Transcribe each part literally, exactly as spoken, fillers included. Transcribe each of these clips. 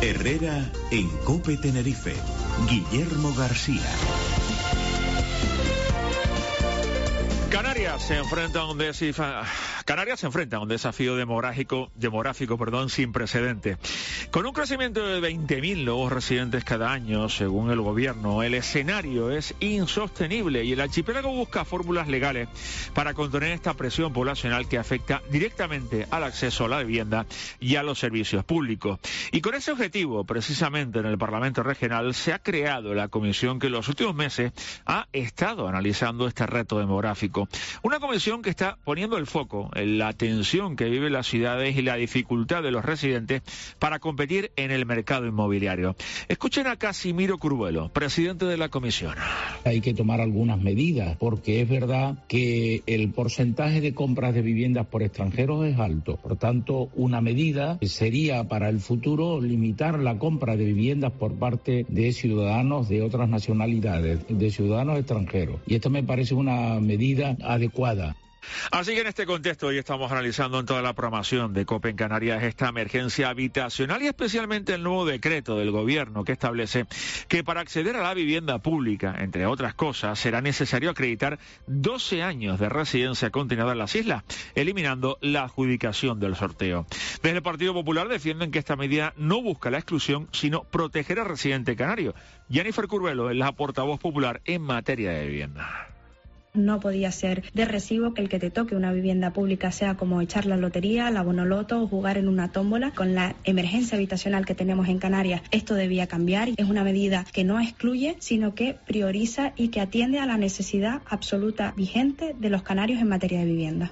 Herrera en COPE Tenerife. Guillermo García. Canarias se enfrenta a un desafío, Canarias se enfrenta a un desafío demográfico, demográfico, perdón, sin precedentes. Con un crecimiento de veinte mil nuevos residentes cada año, según el gobierno, el escenario es insostenible y el archipiélago busca fórmulas legales para contener esta presión poblacional que afecta directamente al acceso a la vivienda y a los servicios públicos. Y con ese objetivo, precisamente en el Parlamento Regional, se ha creado la comisión que en los últimos meses ha estado analizando este reto demográfico. Una comisión que está poniendo el foco en la tensión que viven las ciudades y la dificultad de los residentes para competir en el mercado inmobiliario. Escuchen a Casimiro Curvuelo, presidente de la comisión. Hay que tomar algunas medidas, porque es verdad que el porcentaje de compras de viviendas por extranjeros es alto. Por tanto, una medida sería para el futuro limitar la compra de viviendas por parte de ciudadanos de otras nacionalidades, de ciudadanos extranjeros. Y esto me parece una medida adecuada. Así que en este contexto hoy estamos analizando en toda la programación de COPE en Canarias esta emergencia habitacional y especialmente el nuevo decreto del gobierno que establece que para acceder a la vivienda pública, entre otras cosas, será necesario acreditar doce años de residencia continuada en las islas, eliminando la adjudicación del sorteo. Desde el Partido Popular defienden que esta medida no busca la exclusión, sino proteger al residente canario. Jennifer Curvuelo es la portavoz popular en materia de vivienda. No podía ser de recibo que el que te toque una vivienda pública sea como echar la lotería, la bonoloto o jugar en una tómbola. Con la emergencia habitacional que tenemos en Canarias, esto debía cambiar. Es una medida que no excluye, sino que prioriza y que atiende a la necesidad absoluta vigente de los canarios en materia de vivienda.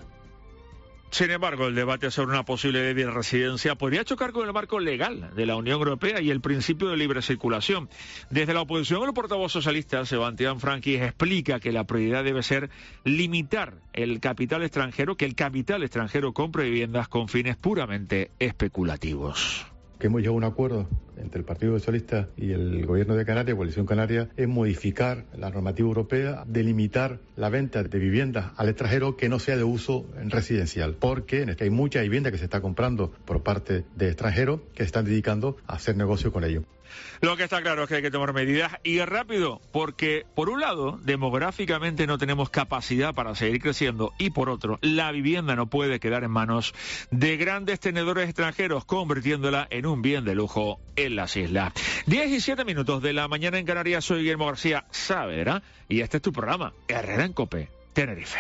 Sin embargo, el debate sobre una posible ley de residencia podría chocar con el marco legal de la Unión Europea y el principio de libre circulación. Desde la oposición, el portavoz socialista, Sebastián Franquis, explica que la prioridad debe ser limitar el capital extranjero, que el capital extranjero compre viviendas con fines puramente especulativos. Que hemos llegado a un acuerdo entre el Partido Socialista y el Gobierno de Canarias, Coalición Canaria, es modificar la normativa europea, delimitar la venta de viviendas al extranjero que no sea de uso residencial, porque hay mucha vivienda que se está comprando por parte de extranjeros que se están dedicando a hacer negocio con ello. Lo que está claro es que hay que tomar medidas y rápido, porque por un lado, demográficamente no tenemos capacidad para seguir creciendo y por otro, la vivienda no puede quedar en manos de grandes tenedores extranjeros, convirtiéndola en un bien de lujo en las islas. diez y siete minutos de la mañana en Canarias, soy Guillermo García Saavedra y este es tu programa, Herrera en COPE, Tenerife.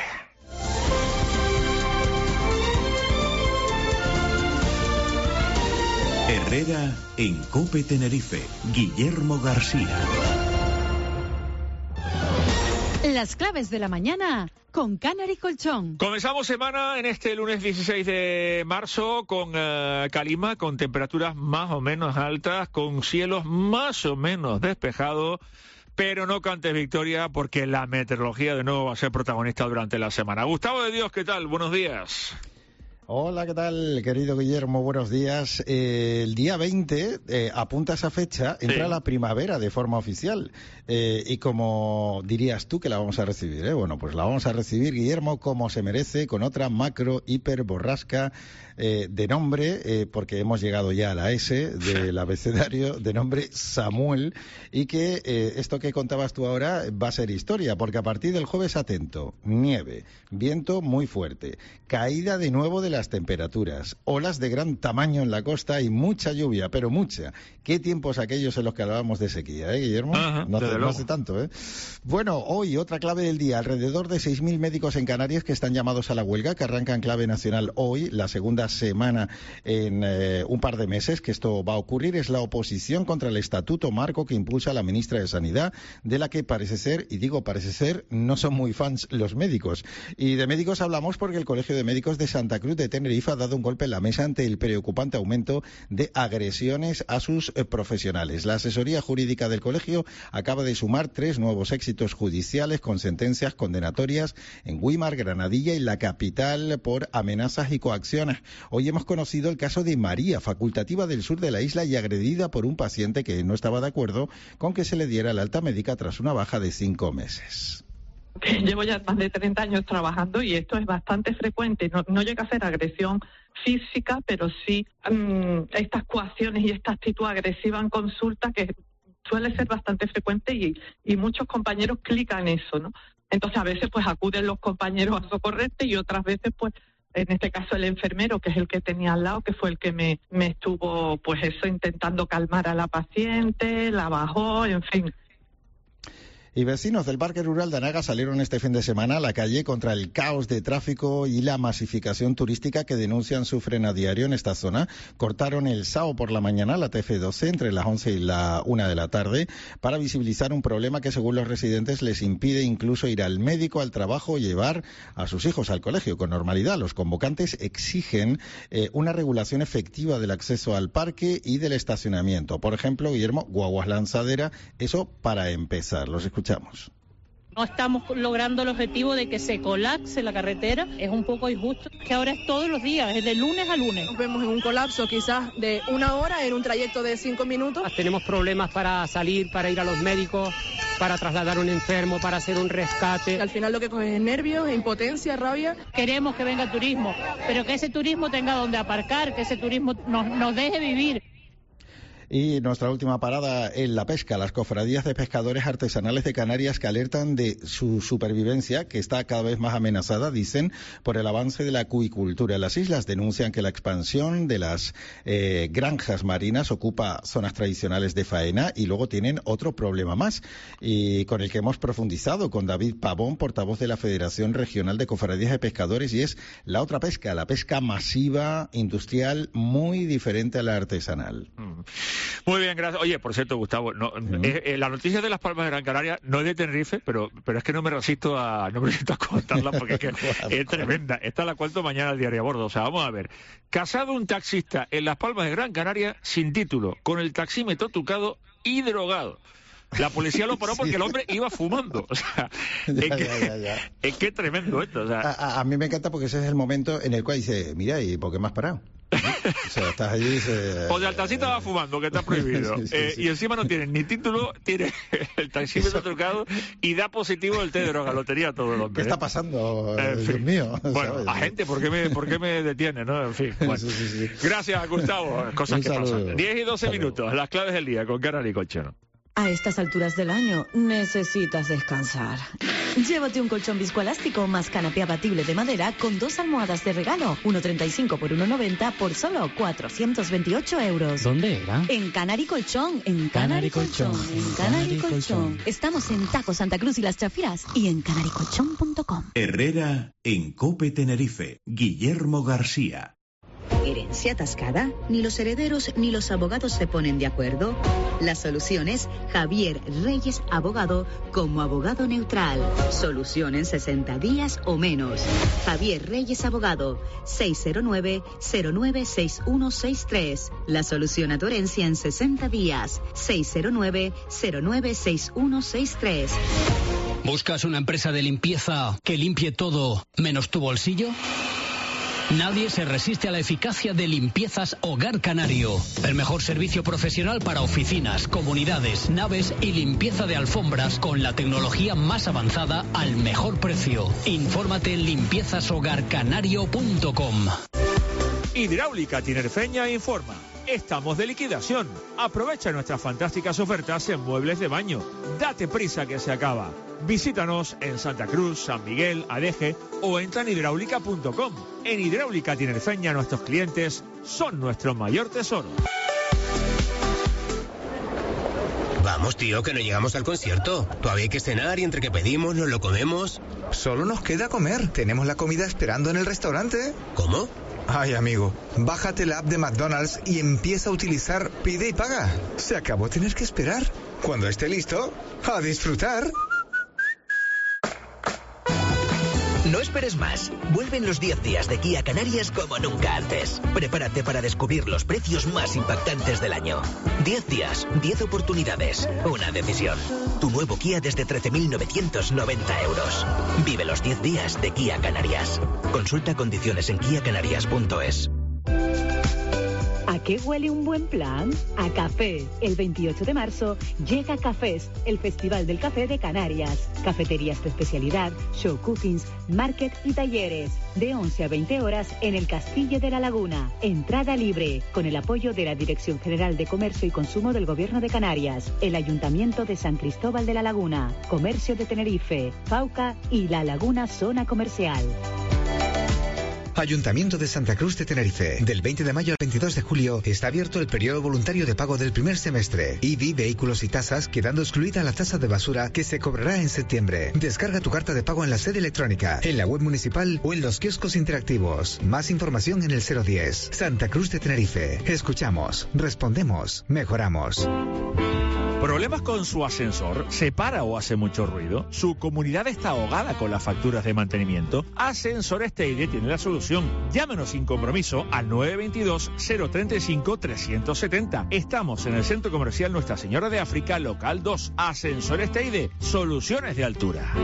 Herrera en COPE Tenerife. Guillermo García. Las claves de la mañana con Canary Colchón. Comenzamos semana en este lunes dieciséis de marzo con uh, calima, con temperaturas más o menos altas, con cielos más o menos despejados. Pero no cantes victoria porque la meteorología de nuevo va a ser protagonista durante la semana. Gustavo de Dios, ¿qué tal? Buenos días. Hola, ¿qué tal, querido Guillermo? Buenos días. Eh, el día veinte, eh, apunta esa fecha, entra sí. la primavera de forma oficial. Eh, y como dirías tú que la vamos a recibir, ¿eh? Bueno, pues la vamos a recibir, Guillermo, como se merece, con otra macro hiper borrasca eh, de nombre, eh, porque hemos llegado ya a la S del abecedario, de nombre Samuel, y que eh, esto que contabas tú ahora va a ser historia, porque a partir del jueves, atento, nieve, viento muy fuerte, caída de nuevo de las temperaturas, olas de gran tamaño en la costa y mucha lluvia, pero mucha. ¿Qué tiempos aquellos en los que hablábamos de sequía, eh, Guillermo? Ajá, no, hace, no hace tanto, ¿eh? Bueno, hoy otra clave del día, alrededor de seis mil médicos en Canarias que están llamados a la huelga, que arranca en clave nacional hoy, la segunda semana en eh, un par de meses que esto va a ocurrir. Es la oposición contra el estatuto marco que impulsa la ministra de Sanidad, de la que parece ser, y digo parece ser, no son muy fans los médicos. Y de médicos hablamos porque el Colegio de Médicos de Santa Cruz de Tenerife ha dado un golpe en la mesa ante el preocupante aumento de agresiones a sus eh, profesionales. La asesoría jurídica del colegio acaba de sumar tres nuevos éxitos judiciales con sentencias condenatorias en Güímar, Granadilla y la capital por amenazas y coacciones. Hoy hemos conocido el caso de María, facultativa del sur de la isla y agredida por un paciente que no estaba de acuerdo con que se le diera el alta médica tras una baja de cinco meses. que llevo ya más de treinta años trabajando y esto es bastante frecuente. No, no llega a ser agresión física, pero sí um, estas coacciones y esta actitud agresiva en consulta que suele ser bastante frecuente y, y muchos compañeros clican eso, ¿no? Entonces a veces pues acuden los compañeros a socorrerte y otras veces pues en este caso el enfermero, que es el que tenía al lado, que fue el que me, me estuvo pues eso intentando calmar a la paciente, la bajó, en fin. Y vecinos del Parque Rural de Anaga salieron este fin de semana a la calle contra el caos de tráfico y la masificación turística que denuncian sufren a diario en esta zona. Cortaron el sábado por la mañana la T F doce entre las once y la una de la tarde para visibilizar un problema que según los residentes les impide incluso ir al médico, al trabajo o llevar a sus hijos al colegio con normalidad. Los convocantes exigen eh, una regulación efectiva del acceso al parque y del estacionamiento. Por ejemplo, Guillermo, guaguas lanzadera, eso para empezar. Los escuchamos. No estamos logrando el objetivo de que se colapse la carretera. Es un poco injusto, que ahora es todos los días, es de lunes a lunes. Nos vemos en un colapso quizás de una hora en un trayecto de cinco minutos. Tenemos problemas para salir, para ir a los médicos, para trasladar a un enfermo, para hacer un rescate. Al final lo que coge es nervios, impotencia, rabia. Queremos que venga turismo, pero que ese turismo tenga donde aparcar, que ese turismo nos, nos deje vivir. Y nuestra última parada en la pesca, las cofradías de pescadores artesanales de Canarias que alertan de su supervivencia, que está cada vez más amenazada, dicen, por el avance de la acuicultura en las islas. Denuncian que la expansión de las eh, granjas marinas ocupa zonas tradicionales de faena y luego tienen otro problema más, y con el que hemos profundizado con David Pavón, portavoz de la Federación Regional de Cofradías de Pescadores, y es la otra pesca, la pesca masiva, industrial, muy diferente a la artesanal. Mm. Muy bien, gracias. Oye, por cierto, Gustavo, no, uh-huh. eh, eh, la noticia de Las Palmas de Gran Canaria no es de Tenerife, pero pero es que no me resisto a no me resisto a contarla porque es que es tremenda. Esta la cuento mañana al diario a bordo. O sea, vamos a ver. Casado un taxista en Las Palmas de Gran Canaria sin título, con el taxímetro trucado y drogado. La policía lo paró porque el hombre iba fumando. O sea, ya, es, que, ya, ya, ya. es que tremendo esto. O sea. a, a, a mí me encanta porque ese es el momento en el cual dice, mira, ¿y por qué me has parado? O sea, estás allí y dice... O sea, el taxista va fumando, que está prohibido. sí, sí, eh, sí. Y encima no tiene ni título, tiene el taxímetro trucado y da positivo el té de droga. Lo tenía todo el hombre. ¿Qué está pasando, eh, Dios fin. mío? Bueno, ¿sabes? Agente, ¿por qué me, por qué me detiene? ¿No? En fin. Bueno. Sí, sí, sí. Gracias, Gustavo. Cosas Un que saludo. pasan. diez y doce minutos, las claves del día con Canary Colchón. A estas alturas del año necesitas descansar. Llévate un colchón viscoelástico más canapé abatible de madera con dos almohadas de regalo, uno treinta y cinco por uno noventa por solo cuatrocientos veintiocho euros. ¿Dónde era? En Canary Colchón, en Canary, Canary Colchón, Colchón, en Canary Colchón. Colchón. Estamos en Taco Santa Cruz y Las Chafiras y en canary colchón punto com. Herrera en Cope Tenerife, Guillermo García. ¿Herencia atascada? ¿Ni los herederos ni los abogados se ponen de acuerdo? La solución es Javier Reyes Abogado como abogado neutral. Solución en sesenta días o menos. Javier Reyes Abogado, seis cero nueve, cero nueve seis uno seis tres. La solución a tu herencia en sesenta días. seis cero nueve, cero nueve seis uno seis tres. ¿Buscas una empresa de limpieza que limpie todo menos tu bolsillo? Nadie se resiste a la eficacia de Limpiezas Hogar Canario. El mejor servicio profesional para oficinas, comunidades, naves y limpieza de alfombras con la tecnología más avanzada al mejor precio. Infórmate en limpiezas hogar canario punto com. Hidráulica Tinerfeña informa. Estamos de liquidación. Aprovecha nuestras fantásticas ofertas en muebles de baño. Date prisa que se acaba. Visítanos en Santa Cruz, San Miguel, Adeje o entra en hidráulica punto com. En Hidráulica Tinerfeña nuestros clientes son nuestro mayor tesoro. Vamos, tío, que no llegamos al concierto. Todavía hay que cenar y entre que pedimos nos lo comemos. Solo nos queda comer. Tenemos la comida esperando en el restaurante. ¿Cómo? Ay, amigo, bájate la app de McDonald's y empieza a utilizar Pide y Paga. Se acabó tener que esperar. Cuando esté listo, a disfrutar. No esperes más. Vuelven los diez días de Kia Canarias como nunca antes. Prepárate para descubrir los precios más impactantes del año. diez días, diez oportunidades, una decisión. Tu nuevo Kia desde trece mil novecientos noventa euros. Vive los diez días de Kia Canarias. Consulta condiciones en kia canarias punto es. qué huele un buen plan? A café. El veintiocho de marzo llega Cafés, el Festival del Café de Canarias. Cafeterías de especialidad, show cookings, market y talleres. De once a veinte horas en el Castillo de la Laguna. Entrada libre, con el apoyo de la Dirección General de Comercio y Consumo del Gobierno de Canarias, el Ayuntamiento de San Cristóbal de la Laguna, Comercio de Tenerife, Fauca y La Laguna Zona Comercial. Ayuntamiento de Santa Cruz de Tenerife. Del veinte de mayo al veintidós de julio está abierto el periodo voluntario de pago del primer semestre. I B I, vehículos y tasas, quedando excluida la tasa de basura que se cobrará en septiembre. Descarga tu carta de pago en la sede electrónica, en la web municipal o en los kioscos interactivos. Más información en el cero diez. Santa Cruz de Tenerife. Escuchamos, respondemos, mejoramos. ¿Problemas con su ascensor? ¿Se para o hace mucho ruido? ¿Su comunidad está ahogada con las facturas de mantenimiento? Ascensores Teide tiene la solución. Llámenos sin compromiso al nueve dos dos, cero tres cinco, tres siete cero. Estamos en el Centro Comercial Nuestra Señora de África, local dos. Ascensores Teide, soluciones de altura.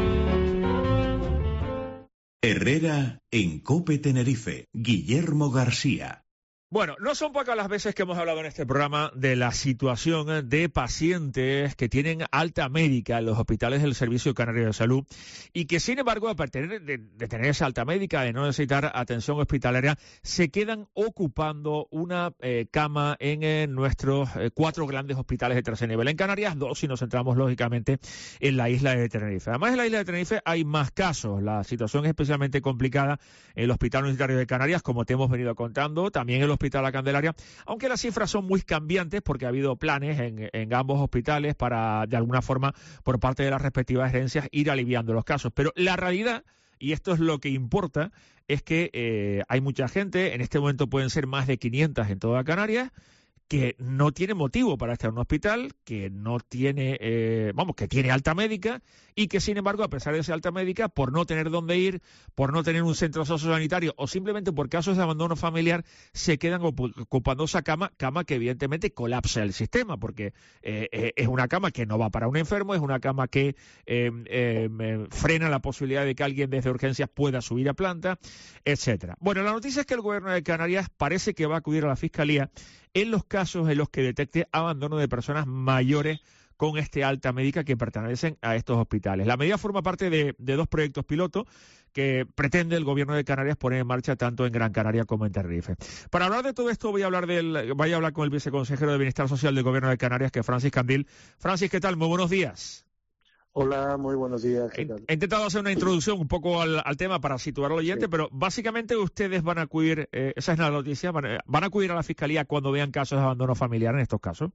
Herrera en COPE Tenerife. Guillermo García. Bueno, no son pocas las veces que hemos hablado en este programa de la situación de pacientes que tienen alta médica en los hospitales del Servicio Canario de Salud y que, sin embargo, a partir de, de tener esa alta médica, de no necesitar atención hospitalaria, se quedan ocupando una eh, cama en eh, nuestros eh, cuatro grandes hospitales de tercer nivel. En Canarias, dos, si nos centramos, lógicamente, en la isla de Tenerife. Además, en la isla de Tenerife hay más casos. La situación es especialmente complicada en el Hospital Universitario de Canarias, como te hemos venido contando, también en el Hospital La Candelaria, aunque las cifras son muy cambiantes porque ha habido planes en, en ambos hospitales para, de alguna forma, por parte de las respectivas gerencias, ir aliviando los casos. Pero la realidad, y esto es lo que importa, es que eh, hay mucha gente, en este momento pueden ser más de quinientas en toda Canarias, que no tiene motivo para estar en un hospital, que no tiene, eh, vamos, que tiene alta médica y que, sin embargo, a pesar de esa alta médica, por no tener dónde ir, por no tener un centro sociosanitario o simplemente por casos de abandono familiar, se quedan ocupando esa cama, cama que evidentemente colapsa el sistema, porque eh, eh, es una cama que no va para un enfermo, es una cama que eh, eh, frena la posibilidad de que alguien desde urgencias pueda subir a planta, etcétera. Bueno, la noticia es que el Gobierno de Canarias parece que va a acudir a la Fiscalía en los casos en los que detecte abandono de personas mayores con este alta médica que pertenecen a estos hospitales. La medida forma parte de, de dos proyectos piloto que pretende el Gobierno de Canarias poner en marcha tanto en Gran Canaria como en Tenerife. Para hablar de todo esto voy a hablar del, voy a hablar con el viceconsejero de Bienestar Social del Gobierno de Canarias, que es Francis Candil. Francis, ¿qué tal? Muy buenos días. Hola, muy buenos días. ¿Qué tal? He intentado hacer una introducción un poco al, al tema para situar al oyente, sí. Pero básicamente ustedes van a acudir, eh, esa es la noticia, van, van a acudir a la Fiscalía cuando vean casos de abandono familiar en estos casos.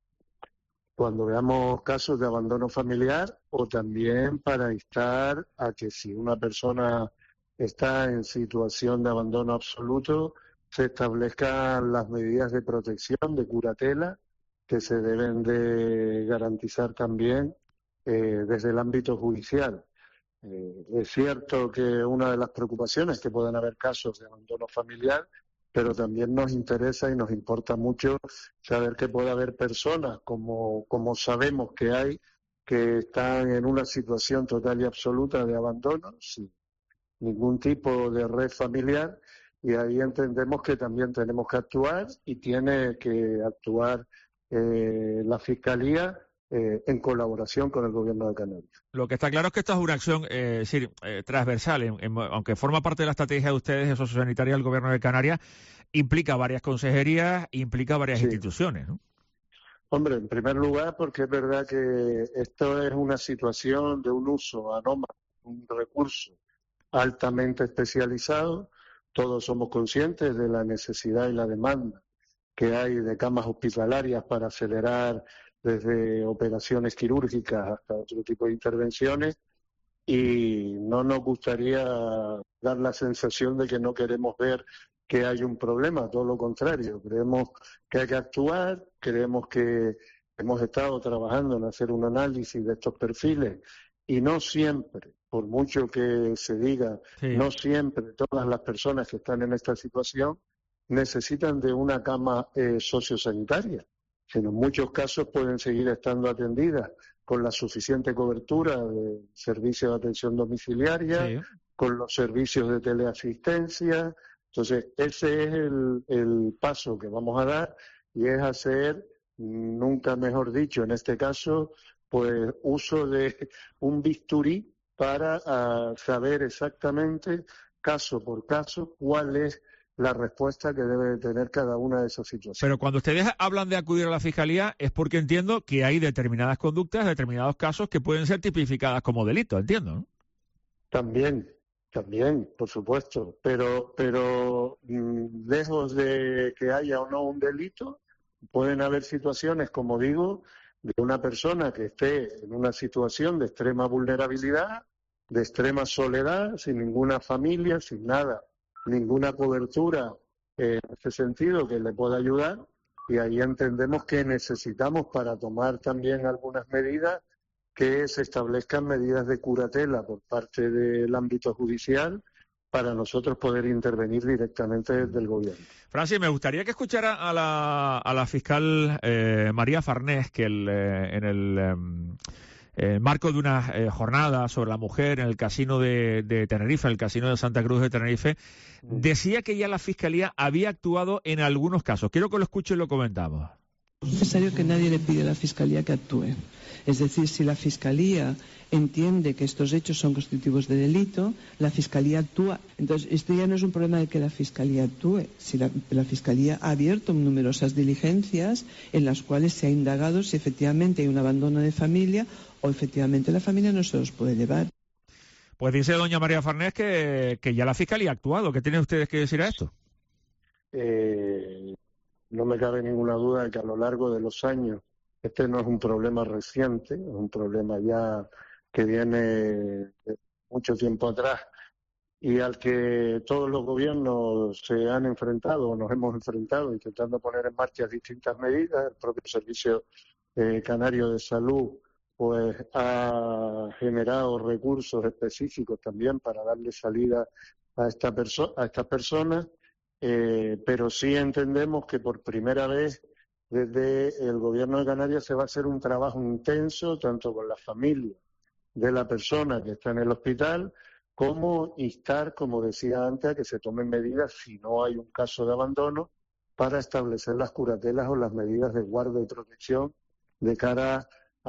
Cuando veamos casos de abandono familiar o también para instar a que si una persona está en situación de abandono absoluto, se establezcan las medidas de protección, de curatela, que se deben de garantizar también Eh, desde el ámbito judicial. Eh, es cierto que una de las preocupaciones es que puedan haber casos de abandono familiar, pero también nos interesa y nos importa mucho saber que puede haber personas, como, como sabemos que hay, que están en una situación total y absoluta de abandono, sin ningún tipo de red familiar, y ahí entendemos que también tenemos que actuar y tiene que actuar eh, la Fiscalía Eh, en colaboración con el Gobierno de Canarias. Lo que está claro es que esta es una acción eh, es decir, eh, transversal, en, en, aunque forma parte de la estrategia de ustedes de sociosanitaria del Gobierno de Canarias, implica varias consejerías, implica varias sí. instituciones, ¿no? Hombre, en primer lugar, porque es verdad que esto es una situación de un uso anómalo, un recurso altamente especializado. Todos somos conscientes de la necesidad y la demanda que hay de camas hospitalarias para acelerar desde operaciones quirúrgicas hasta otro tipo de intervenciones, y no nos gustaría dar la sensación de que no queremos ver que hay un problema, todo lo contrario, creemos que hay que actuar, creemos que hemos estado trabajando en hacer un análisis de estos perfiles y no siempre, por mucho que se diga, sí. no siempre todas las personas que están en esta situación necesitan de una cama eh, sociosanitaria. En muchos casos pueden seguir estando atendidas con la suficiente cobertura de servicios de atención domiciliaria, sí. con los servicios de teleasistencia, Entonces, ese es el, el paso que vamos a dar y es hacer, nunca mejor dicho, en este caso, pues uso de un bisturí para uh, saber exactamente, caso por caso, cuál es la respuesta que debe tener cada una de esas situaciones. Pero cuando ustedes hablan de acudir a la Fiscalía es porque entiendo que hay determinadas conductas, determinados casos que pueden ser tipificadas como delitos, entiendo, ¿no? También, también, por supuesto, pero, pero mmm, lejos de que haya o no un delito, pueden haber situaciones, como digo, de una persona que esté en una situación de extrema vulnerabilidad, de extrema soledad, sin ninguna familia, sin nada, ninguna cobertura en ese sentido que le pueda ayudar, y ahí entendemos que necesitamos, para tomar también algunas medidas, que se establezcan medidas de curatela por parte del ámbito judicial para nosotros poder intervenir directamente desde el gobierno. Francis, me gustaría que escuchara a la, a la fiscal eh, María Farnés, que el, eh, en el eh, marco de una eh, jornada sobre la mujer en el casino de, de Tenerife, el casino de Santa Cruz de Tenerife, mm. decía que ya la Fiscalía había actuado en algunos casos. Quiero que lo escuche y lo comentamos. Es necesario que nadie le pide a la Fiscalía que actúe. Es decir, si la Fiscalía entiende que estos hechos son constitutivos de delito, la Fiscalía actúa. Entonces, este ya no es un problema de que la Fiscalía actúe. Si la, la Fiscalía ha abierto numerosas diligencias en las cuales se ha indagado si efectivamente hay un abandono de familia o efectivamente la familia no se los puede llevar. Pues dice doña María Farnés que, que ya la Fiscalía ha actuado. ¿Qué tienen ustedes que decir a esto? Eh, no me cabe ninguna duda de que a lo largo de los años, este no es un problema reciente, es un problema ya que viene de mucho tiempo atrás y al que todos los gobiernos se han enfrentado o nos hemos enfrentado intentando poner en marcha distintas medidas. El propio Servicio eh, Canario de Salud pues ha generado recursos específicos también para darle salida a, esta perso- a estas personas, eh, pero sí entendemos que por primera vez desde el Gobierno de Canarias se va a hacer un trabajo intenso tanto con la familia de la persona que está en el hospital, como instar, como decía antes, a que se tomen medidas si no hay un caso de abandono para establecer las curatelas o las medidas de guarda y protección de cara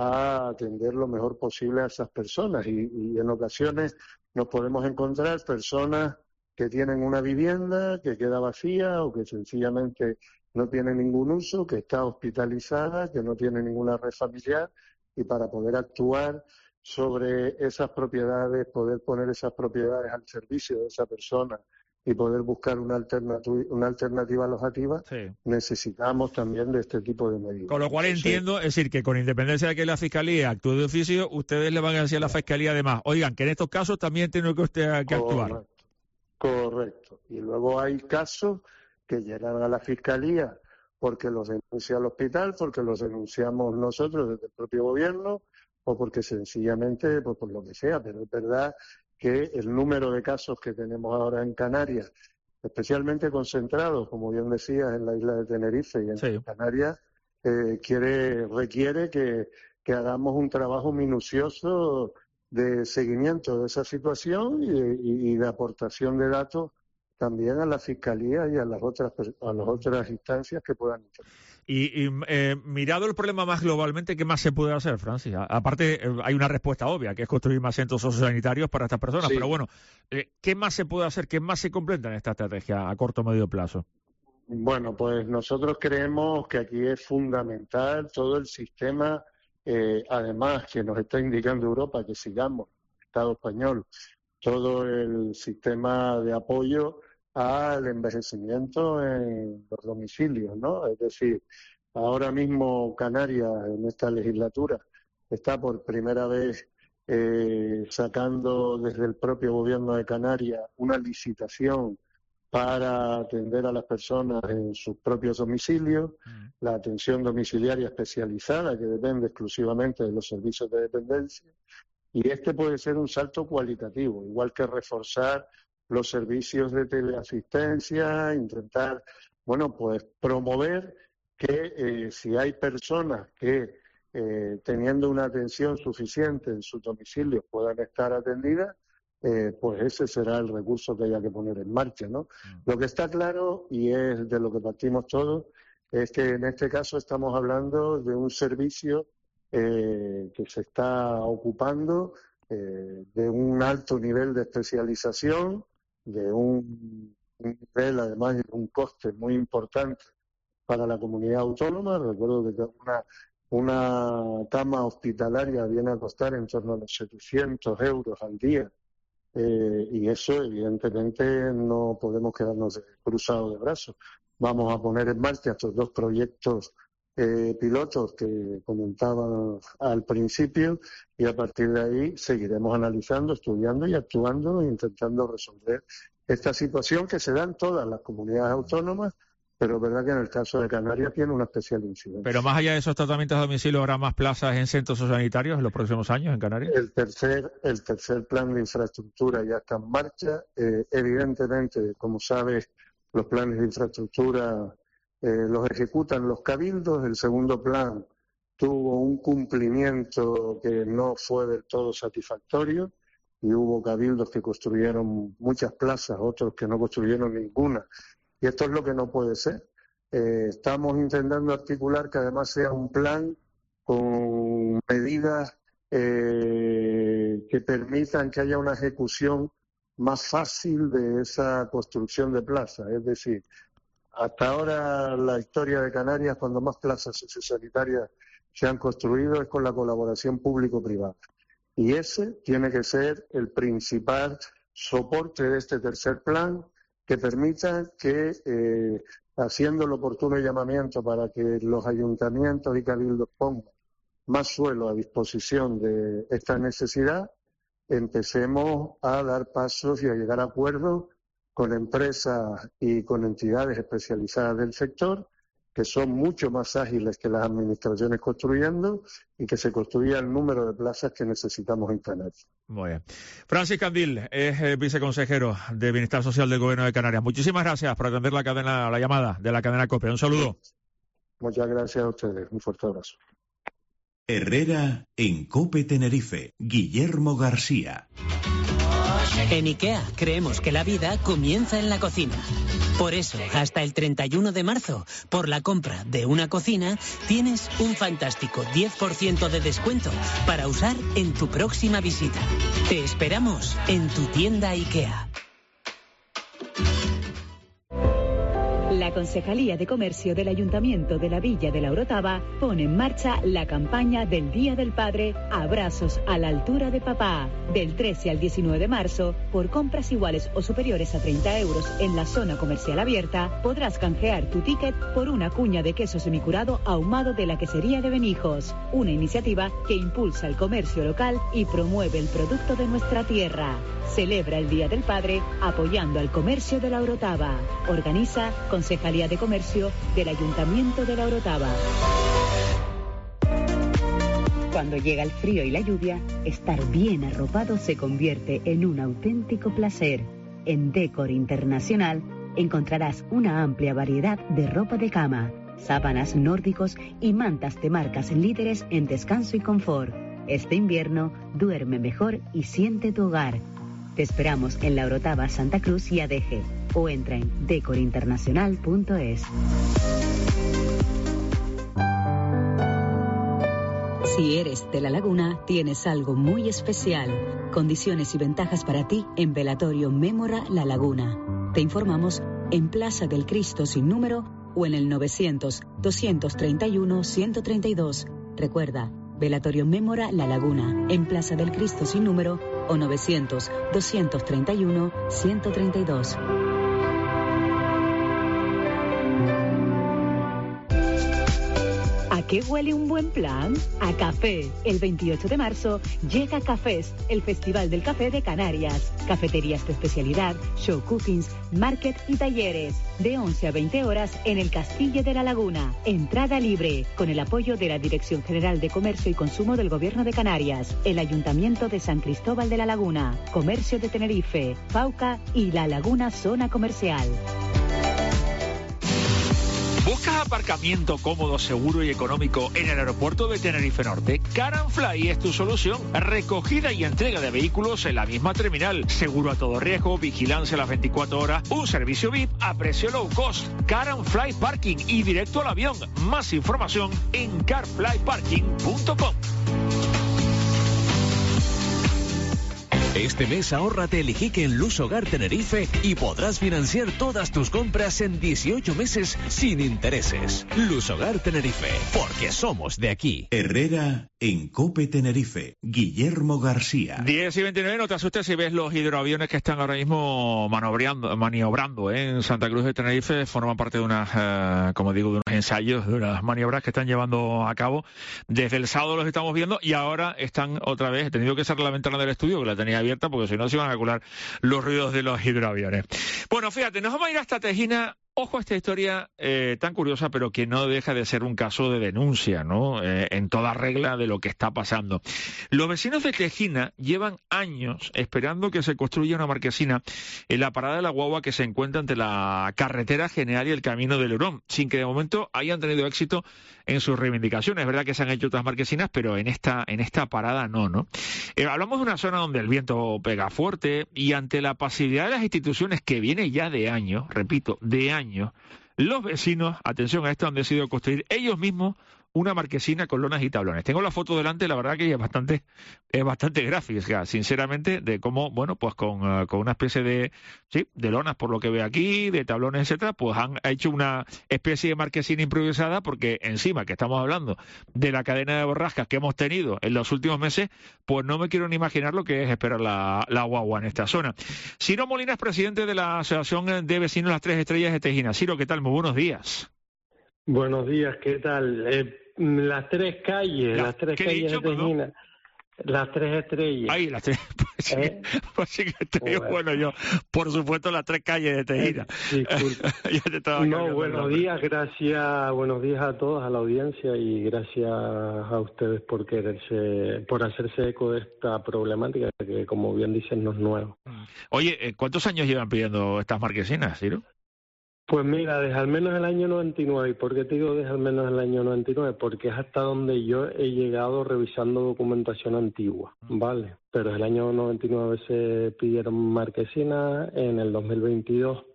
a atender lo mejor posible a esas personas. Y, y en ocasiones nos podemos encontrar personas que tienen una vivienda que queda vacía o que sencillamente no tiene ningún uso, que está hospitalizada, que no tiene ninguna red familiar, y para poder actuar sobre esas propiedades, poder poner esas propiedades al servicio de esa persona y poder buscar una alternativa, una alternativa alojativa, sí. necesitamos también de este tipo de medidas. Con lo cual entiendo, sí. es decir, que con independencia de que la Fiscalía actúe de oficio, ustedes le van a decir a la Fiscalía además, oigan, que en estos casos también tiene que usted que actuar. Correcto, correcto. Y luego hay casos que llegan a la Fiscalía porque los denuncia el hospital, porque los denunciamos nosotros desde el propio gobierno, o porque sencillamente, pues por lo que sea, pero es verdad que el número de casos que tenemos ahora en Canarias, especialmente concentrados, como bien decías, en la isla de Tenerife y en sí. Canarias, eh, quiere, requiere que, que hagamos un trabajo minucioso de seguimiento de esa situación y, y, y de aportación de datos también a la Fiscalía y a las otras a las otras instancias que puedan intervenir. Y, y eh, mirado el problema más globalmente, ¿qué más se puede hacer, Francis? A, aparte, eh, hay una respuesta obvia, que es construir más centros sociosanitarios para estas personas, sí. pero bueno, eh, ¿qué más se puede hacer? ¿Qué más se completa en esta estrategia a corto o medio plazo? Bueno, pues nosotros creemos que aquí es fundamental todo el sistema, eh, además que nos está indicando Europa que sigamos, el Estado español, todo el sistema de apoyo al envejecimiento en los domicilios, ¿no? Es decir, ahora mismo Canarias, en esta legislatura, está por primera vez eh, sacando desde el propio gobierno de Canarias una licitación para atender a las personas en sus propios domicilios, mm. la atención domiciliaria especializada que depende exclusivamente de los servicios de dependencia, y este puede ser un salto cualitativo, igual que reforzar los servicios de teleasistencia, intentar, bueno, pues promover que eh, si hay personas que eh, teniendo una atención suficiente en sus domicilios puedan estar atendidas, eh, pues ese será el recurso que haya que poner en marcha, ¿no? Lo que está claro, y es de lo que partimos todos, es que en este caso estamos hablando de un servicio eh, que se está ocupando eh, de un alto nivel de especialización, de un, un nivel, además, de un coste muy importante para la comunidad autónoma. Recuerdo que una, una cama hospitalaria viene a costar en torno a los setecientos euros al día. Eh, y eso, evidentemente, no podemos quedarnos cruzados de brazos. Vamos a poner en marcha estos dos proyectos eh, pilotos que comentaba al principio, y a partir de ahí seguiremos analizando, estudiando y actuando e intentando resolver esta situación que se da en todas las comunidades autónomas, pero es verdad que en el caso de Canarias tiene una especial incidencia. Pero más allá de esos tratamientos a domicilio, ¿habrá más plazas en centros sanitarios en los próximos años en Canarias? El tercer, el tercer plan de infraestructura ya está en marcha. Eh, evidentemente, como sabes, los planes de infraestructura eh, los ejecutan los cabildos. El segundo plan tuvo un cumplimiento que no fue del todo satisfactorio y hubo cabildos que construyeron muchas plazas, otros que no construyeron ninguna. Y esto es lo que no puede ser. Eh, estamos intentando articular que además sea un plan con medidas eh, que permitan que haya una ejecución más fácil de esa construcción de plazas. Es decir, hasta ahora la historia de Canarias, cuando más plazas sociosanitarias se han construido, es con la colaboración público-privada. Y ese tiene que ser el principal soporte de este tercer plan, que permita que, eh, haciendo el oportuno llamamiento para que los ayuntamientos y cabildos pongan más suelo a disposición de esta necesidad, empecemos a dar pasos y a llegar a acuerdos con empresas y con entidades especializadas del sector, que son mucho más ágiles que las administraciones construyendo, y que se construya el número de plazas que necesitamos en Canarias. Muy bien. Francis Candil es eh, viceconsejero de Bienestar Social del Gobierno de Canarias. Muchísimas gracias por atender la cadena, la llamada de la cadena COPE. Un saludo. Muchas gracias a ustedes. Un fuerte abrazo. Herrera en COPE Tenerife. Guillermo García. En IKEA creemos que la vida comienza en la cocina. Por eso, hasta el treinta y uno de marzo, por la compra de una cocina, tienes un fantástico diez por ciento de descuento para usar en tu próxima visita. Te esperamos en tu tienda IKEA. La Concejalía de Comercio del Ayuntamiento de la Villa de la Orotava pone en marcha la campaña del Día del Padre Abrazos a la altura de papá. Del trece al diecinueve de marzo, por compras iguales o superiores a treinta euros en la zona comercial abierta, podrás canjear tu ticket por una cuña de queso semicurado ahumado de la quesería de Benijos. Una iniciativa que impulsa el comercio local y promueve el producto de nuestra tierra. Celebra el Día del Padre apoyando al comercio de la Orotava. Organiza Concejalía de Comercio del Ayuntamiento de la Orotava. Cuando llega el frío y la lluvia, estar bien arropado se convierte en un auténtico placer. En Decor Internacional encontrarás una amplia variedad de ropa de cama, sábanas nórdicos y mantas de marcas líderes en descanso y confort. Este invierno, duerme mejor y siente tu hogar. Te esperamos en la Orotava, Santa Cruz y Adeje, o entra en decor internacional punto es. Si eres de La Laguna, tienes algo muy especial. Condiciones y ventajas para ti en Velatorio Mémora La Laguna. Te informamos en Plaza del Cristo sin número o en el novecientos, doscientos treinta y uno, ciento treinta y dos. Recuerda, Velatorio Mémora La Laguna, en Plaza del Cristo sin número o novecientos, doscientos treinta y uno, ciento treinta y dos. ¿A qué huele un buen plan? A café. El veintiocho de marzo llega Cafés, el Festival del Café de Canarias. Cafeterías de especialidad, show cookings, market y talleres. De once a veinte horas en el Castillo de la Laguna. Entrada libre, con el apoyo de la Dirección General de Comercio y Consumo del Gobierno de Canarias, el Ayuntamiento de San Cristóbal de la Laguna, Comercio de Tenerife, Fauca y La Laguna Zona Comercial. ¿Buscas aparcamiento cómodo, seguro y económico en el aeropuerto de Tenerife Norte? Car and Fly es tu solución. Recogida y entrega de vehículos en la misma terminal. Seguro a todo riesgo, vigilancia a las veinticuatro horas, un servicio V I P a precio low cost. Car and Fly Parking y directo al avión. Más información en car fly parking punto com. Este mes ahórrate el Iquique en Luz Hogar Tenerife y podrás financiar todas tus compras en dieciocho meses sin intereses. Luz Hogar Tenerife, porque somos de aquí. Herrera en COPE Tenerife. Guillermo García. diez y veintinueve, no te asustes si ves los hidroaviones que están ahora mismo maniobrando, maniobrando ¿eh? en Santa Cruz de Tenerife. Forman parte de unas, eh, como digo, de unos ensayos, de unas maniobras que están llevando a cabo. Desde el sábado los estamos viendo y ahora están otra vez. He tenido que cerrar la ventana del estudio, que la tenía abierta, porque si no se iban a colar los ruidos de los hidroaviones. Bueno, fíjate, nos vamos a ir hasta Tejina. Ojo a esta historia eh, tan curiosa, pero que no deja de ser un caso de denuncia, ¿no? Eh, en toda regla de lo que está pasando. Los vecinos de Tejina llevan años esperando que se construya una marquesina en la parada de la guagua que se encuentra entre la carretera general y el camino del Hurón, sin que de momento hayan tenido éxito en sus reivindicaciones. Es verdad que se han hecho otras marquesinas, pero en esta, en esta parada no, ¿no? Eh, hablamos de una zona donde el viento pega fuerte y ante la pasividad de las instituciones que viene ya de años, repito, de años, los vecinos, atención a esto, han decidido construir ellos mismos una marquesina con lonas y tablones. Tengo la foto delante, la verdad que es bastante, es bastante gráfica, sinceramente, de cómo, bueno, pues con, uh, con una especie de, sí, de lonas, por lo que veo aquí, de tablones, etcétera, pues han hecho una especie de marquesina improvisada, porque encima que estamos hablando de la cadena de borrascas que hemos tenido en los últimos meses, pues no me quiero ni imaginar lo que es esperar la, la guagua en esta zona. Ciro Molina es presidente de la Asociación de Vecinos Las Tres Estrellas de Tejina. Ciro, ¿qué tal? Muy buenos días. Buenos días, ¿qué tal? Eh... Las tres calles, la, las tres calles dicho, de Tejina, las tres estrellas. Ay, las tres, pues sí, ¿Eh? pues sí que estoy bueno. bueno yo, por supuesto, las tres calles de Tejina. Eh, ya te estaba no, buenos días, gracias, buenos días a todos, a la audiencia y gracias a ustedes por quererse, por hacerse eco de esta problemática que, como bien dicen, no es nueva. Oye, ¿cuántos años llevan pidiendo estas marquesinas, Ciro? Pues mira, desde al menos el año noventa y nueve. ¿Y por qué te digo desde al menos el año noventa y nueve? Porque es hasta donde yo he llegado revisando documentación antigua, ¿vale? Pero desde el año noventa y nueve se pidieron marquesinas, en el dos mil veintidós,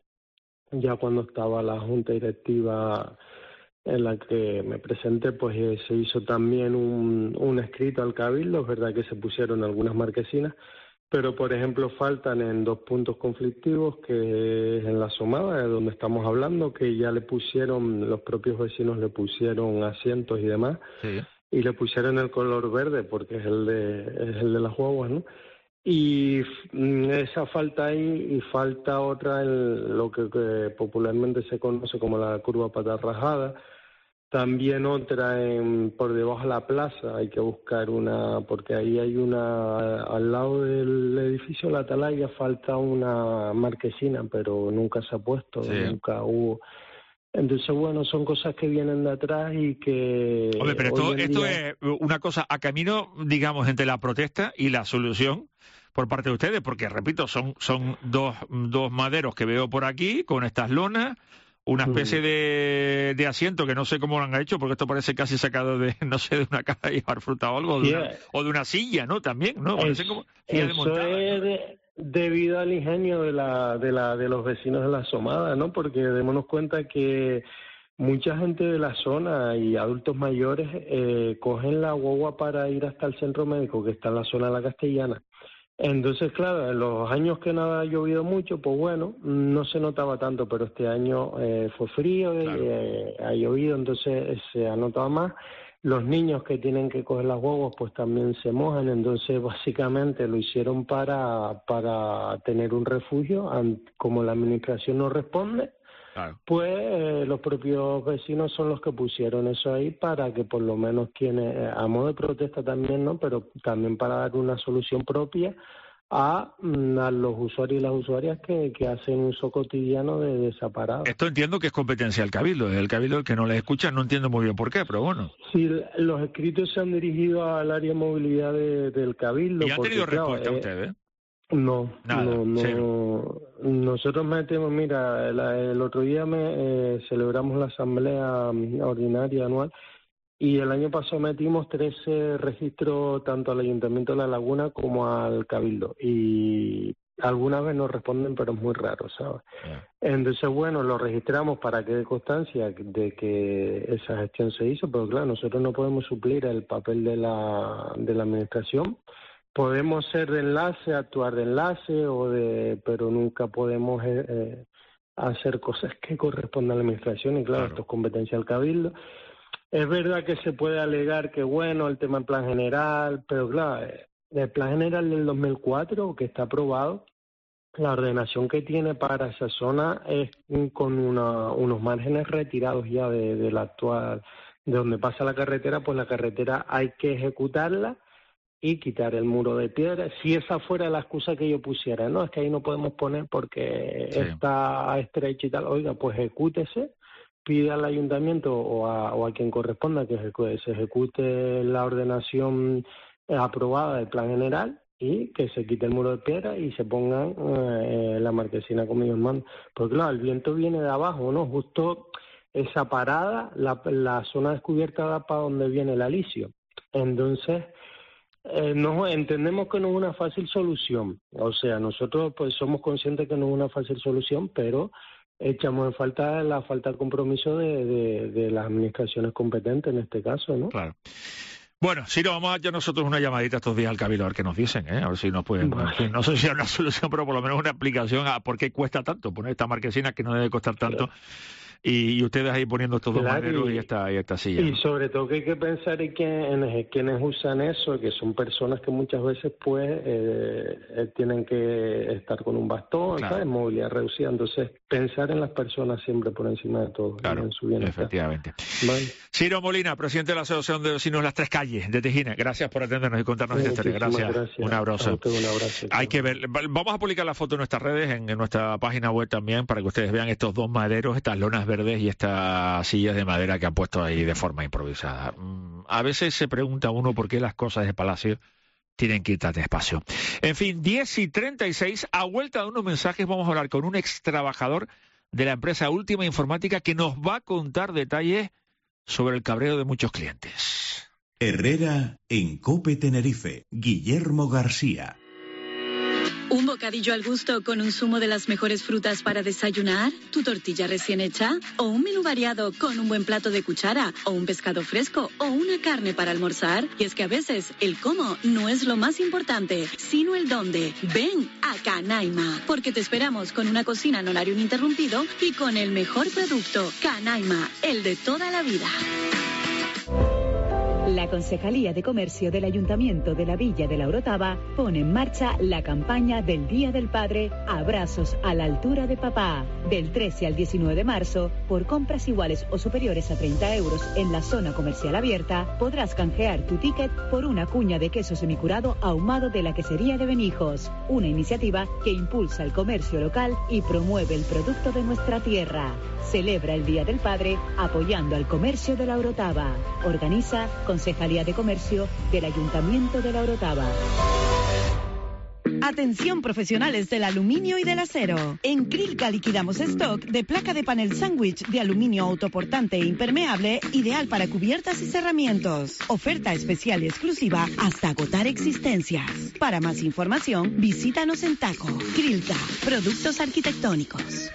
ya cuando estaba la junta directiva en la que me presenté, pues eh, se hizo también un, un escrito al Cabildo. Es verdad que se pusieron algunas marquesinas, pero por ejemplo faltan en dos puntos conflictivos, que es en la Somada, de donde estamos hablando, que ya le pusieron, los propios vecinos le pusieron asientos y demás, sí. Y le pusieron el color verde porque es el de, es el de las guaguas, ¿no? Y esa falta ahí, y falta otra en lo que, que popularmente se conoce como la curva pata rajada. También otra en, por debajo de la plaza, hay que buscar una, porque ahí hay una, al lado del edificio La Atalaya falta una marquesina, pero nunca se ha puesto, sí. Nunca hubo. Entonces, bueno, son cosas que vienen de atrás y que... Hombre, pero esto, esto día... es una cosa a camino, digamos, entre la protesta y la solución por parte de ustedes, porque, repito, son, son dos, dos maderos que veo por aquí, con estas lonas, una especie de, de asiento que no sé cómo lo han hecho, porque esto parece casi sacado de, no sé, de una caja de llevar fruta o algo, o de, yeah. una, o de una silla, ¿no? También, ¿no? Parece es, como silla de montada, eso es de, debido al ingenio de la, de la, de los vecinos de la Somada, ¿no? Porque démonos cuenta que mucha gente de la zona y adultos mayores eh, cogen la guagua para ir hasta el centro médico que está en la zona de la Castellana. Entonces, claro, en los años que no ha llovido mucho, pues bueno, no se notaba tanto, pero este año eh, fue frío, claro. eh, ha llovido, entonces se ha notado más. Los niños que tienen que coger las guaguas, pues también se mojan, entonces básicamente lo hicieron para, para tener un refugio. Como la administración no responde, claro. pues eh, los propios vecinos son los que pusieron eso ahí para que por lo menos quienes, a modo de protesta también, ¿no? Pero también para dar una solución propia a, a los usuarios y las usuarias que, que hacen uso cotidiano de, de esa parada. Esto entiendo que es competencia del Cabildo, es el Cabildo el que no les escucha, no entiendo muy bien por qué, pero bueno. Sí, los escritos se han dirigido al área de movilidad de, del Cabildo. ¿Y han tenido porque, respuesta claro, eh, ustedes? No, Nada, no, no. cero. Nosotros metemos, mira, el, el otro día me, eh, celebramos la asamblea mm, ordinaria anual y el año pasado metimos trece registros tanto al Ayuntamiento de La Laguna como al Cabildo y algunas veces nos responden, pero es muy raro, ¿sabes? Yeah. Entonces, bueno, lo registramos para que dé constancia de que esa gestión se hizo, pero claro, nosotros no podemos suplir el papel de la, de la administración. Podemos ser de enlace, actuar de enlace, o de, pero nunca podemos eh, eh, hacer cosas que correspondan a la administración y claro, claro, esto es competencia del Cabildo. Es verdad que se puede alegar que, bueno, el tema del plan general, pero claro, el plan general del dos mil cuatro, que está aprobado, la ordenación que tiene para esa zona es con una, unos márgenes retirados ya de, de la actual, de donde pasa la carretera, pues la carretera hay que ejecutarla y quitar el muro de piedra. Si esa fuera la excusa que yo pusiera, no, es que ahí no podemos poner porque sí, está estrecho y tal, oiga, pues ejecútese, pide al ayuntamiento o a, o a quien corresponda que se ejecute la ordenación aprobada del plan general y que se quite el muro de piedra y se pongan eh, la marquesina como ellos mandan. Porque claro, el viento viene de abajo, ¿no? Justo esa parada, la, la zona descubierta da para donde viene el alisio. Entonces, eh, no, entendemos que no es una fácil solución. O sea, nosotros pues somos conscientes que no es una fácil solución, pero echamos en falta la falta de compromiso de, de, de las administraciones competentes en este caso, ¿no? Claro. Bueno, si no, vamos a hacer nosotros una llamadita estos días al Cabildo a ver qué nos dicen, ¿eh? A ver si nos pueden... Bueno. En fin, no sé si es una solución, pero por lo menos una explicación a por qué cuesta tanto poner esta marquesina que no debe costar tanto. Claro. Y, y ustedes ahí poniendo estos dos claro, maderos y, y, esta, y esta silla. Y sobre todo que hay que pensar en, que, en quienes usan eso, que son personas que muchas veces pues eh, eh, tienen que estar con un bastón, claro, ¿sabes? Movilidad reducida. Entonces, pensar en las personas siempre por encima de todo. Claro, en su bienestar. Efectivamente. Vale. Ciro Molina, presidente de la Asociación de Vecinos Las Tres Calles de Tejina. Gracias por atendernos y contarnos esta historia. Gracias. gracias. Un abrazo. Un abrazo. Hay que ver. Vamos a publicar la foto en nuestras redes, en, en nuestra página web también, para que ustedes vean estos dos maderos, estas lonas verdes y estas sillas de madera que han puesto ahí de forma improvisada. A veces se pregunta uno por qué las cosas de Palacio tienen que ir tan despacio. En fin, diez y treinta y seis, a vuelta de unos mensajes vamos a hablar con un ex trabajador de la empresa Última Informática que nos va a contar detalles sobre el cabreo de muchos clientes. Herrera en COPE Tenerife, Guillermo García. ¿Un bocadillo al gusto con un zumo de las mejores frutas para desayunar? ¿Tu tortilla recién hecha? ¿O un menú variado con un buen plato de cuchara? ¿O un pescado fresco? ¿O una carne para almorzar? Y es que a veces el cómo no es lo más importante, sino el dónde. Ven a Canaima, porque te esperamos con una cocina en horario ininterrumpido y con el mejor producto. Canaima, el de toda la vida. La Concejalía de Comercio del Ayuntamiento de la Villa de la Orotava pone en marcha la campaña del Día del Padre Abrazos a la altura de papá. Del trece al diecinueve de marzo, por compras iguales o superiores a treinta euros en la zona comercial abierta, podrás canjear tu ticket por una cuña de queso semicurado ahumado de la quesería de Benijos. Una iniciativa que impulsa el comercio local y promueve el producto de nuestra tierra. Celebra el Día del Padre apoyando al comercio de la Orotava. Organiza Concejalía de Comercio del Ayuntamiento de la Orotava. Atención profesionales del aluminio y del acero. En Crilca liquidamos stock de placa de panel sándwich de aluminio autoportante e impermeable, ideal para cubiertas y cerramientos. Oferta especial y exclusiva hasta agotar existencias. Para más información, visítanos en Taco. Crilca, productos arquitectónicos.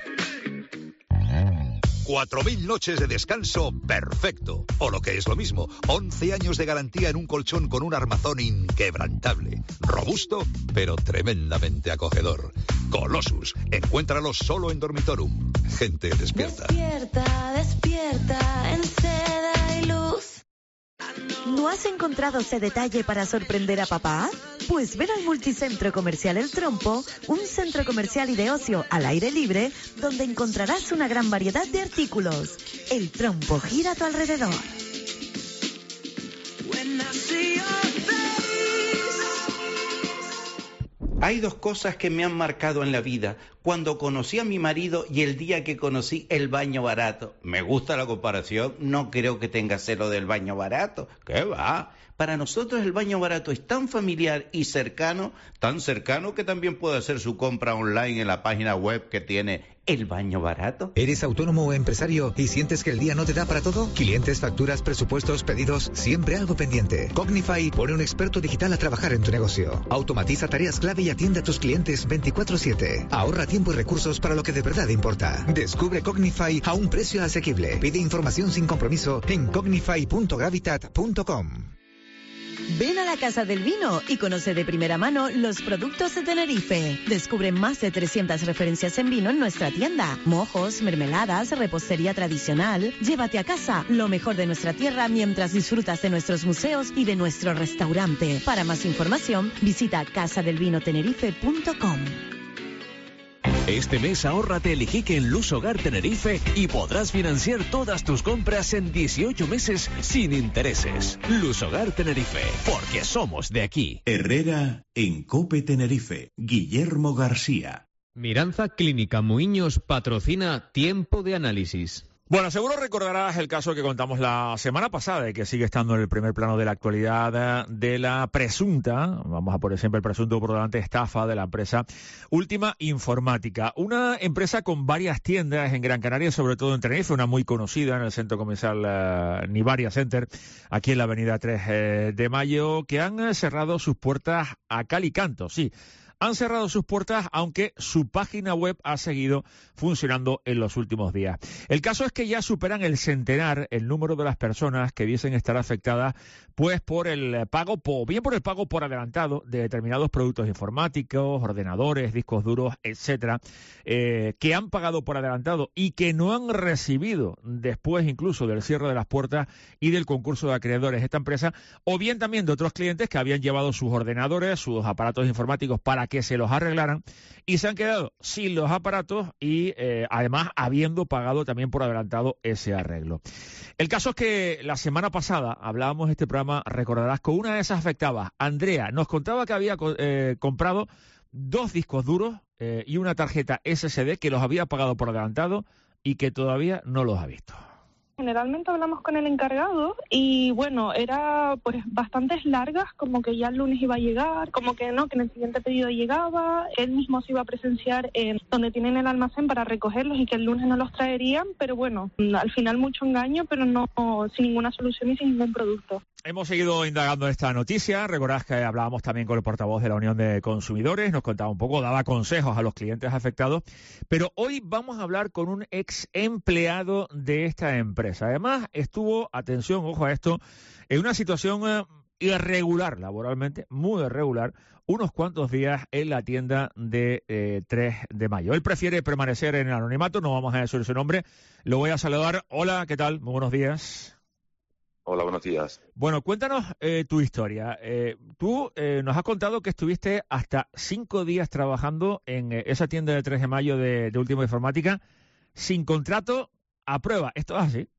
Cuatro mil noches de descanso perfecto. O lo que es lo mismo, once años de garantía en un colchón con un armazón inquebrantable. Robusto, pero tremendamente acogedor. Colossus, encuéntralo solo en Dormitorum. Gente despierta. Despierta, despierta, en seda y luz. ¿No has encontrado ese detalle para sorprender a papá? Pues ven al Multicentro Comercial El Trompo, un centro comercial y de ocio al aire libre, donde encontrarás una gran variedad de artículos. El Trompo gira a tu alrededor. Hay dos cosas que me han marcado en la vida. Cuando conocí a mi marido y el día que conocí el baño barato. Me gusta la comparación, no creo que tenga celo del baño barato. ¿Qué va? Para nosotros el baño barato es tan familiar y cercano, tan cercano que también puede hacer su compra online en la página web que tiene El Baño Barato. ¿Eres autónomo o empresario y sientes que el día no te da para todo? Clientes, facturas, presupuestos, pedidos, siempre algo pendiente. Cognify pone un experto digital a trabajar en tu negocio. Automatiza tareas clave y atiende a tus clientes veinticuatro siete. Ahorra tiempo y recursos para lo que de verdad importa. Descubre Cognify a un precio asequible. Pide información sin compromiso en cognify punto gravitat punto com. Ven a la Casa del Vino y conoce de primera mano los productos de Tenerife. Descubre más de trescientas referencias en vino en nuestra tienda. Mojos, mermeladas, repostería tradicional. Llévate a casa lo mejor de nuestra tierra mientras disfrutas de nuestros museos y de nuestro restaurante. Para más información, visita casa del vino tenerife punto com. Este mes ahórrate el Iquique en Luz Hogar Tenerife y podrás financiar todas tus compras en dieciocho meses sin intereses. Luz Hogar Tenerife, porque somos de aquí. Herrera en COPE Tenerife. Guillermo García. Miranza Clínica Muiños patrocina Tiempo de Análisis. Bueno, seguro recordarás el caso que contamos la semana pasada y que sigue estando en el primer plano de la actualidad de la presunta, vamos a poner siempre el presunto por delante, estafa de la empresa Última Informática. Una empresa con varias tiendas en Gran Canaria, sobre todo en Tenerife, una muy conocida en el centro comercial uh, Nivaria Center, aquí en la avenida tres eh, de mayo, que han eh, cerrado sus puertas a cal y canto, sí. Han cerrado sus puertas, aunque su página web ha seguido funcionando en los últimos días. El caso es que ya superan el centenar el número de las personas que dicen estar afectadas pues por el pago, por, bien por el pago por adelantado de determinados productos informáticos, ordenadores, discos duros, etcétera, eh, que han pagado por adelantado y que no han recibido después incluso del cierre de las puertas y del concurso de acreedores esta empresa, o bien también de otros clientes que habían llevado sus ordenadores, sus aparatos informáticos para que se los arreglaran y se han quedado sin los aparatos y eh, además habiendo pagado también por adelantado ese arreglo. El caso es que la semana pasada hablábamos de este programa, recordarás, con una de esas afectadas. Andrea nos contaba que había eh, comprado dos discos duros eh, y una tarjeta ese ese de que los había pagado por adelantado y que todavía no los ha visto. Generalmente hablamos con el encargado y bueno, era pues bastantes largas, como que ya el lunes iba a llegar, como que no, que en el siguiente pedido llegaba, él mismo se iba a presenciar en donde tienen el almacén para recogerlos y que el lunes no los traerían, pero bueno, al final mucho engaño, pero no sin ninguna solución y sin ningún producto. Hemos seguido indagando esta noticia. Recordad que hablábamos también con el portavoz de la Unión de Consumidores, nos contaba un poco, daba consejos a los clientes afectados, pero hoy vamos a hablar con un ex empleado de esta empresa. Además, estuvo, atención, ojo a esto, en una situación eh, irregular laboralmente, muy irregular, unos cuantos días en la tienda de eh, tres de mayo. Él prefiere permanecer en el anonimato, no vamos a decir su nombre, lo voy a saludar. Hola, ¿qué tal? Muy buenos días. Hola, buenos días. Bueno, cuéntanos eh, tu historia. Eh, tú eh, nos has contado que estuviste hasta cinco días trabajando en eh, esa tienda de tres de mayo de, de Última Informática sin contrato a prueba. ¿Esto es así?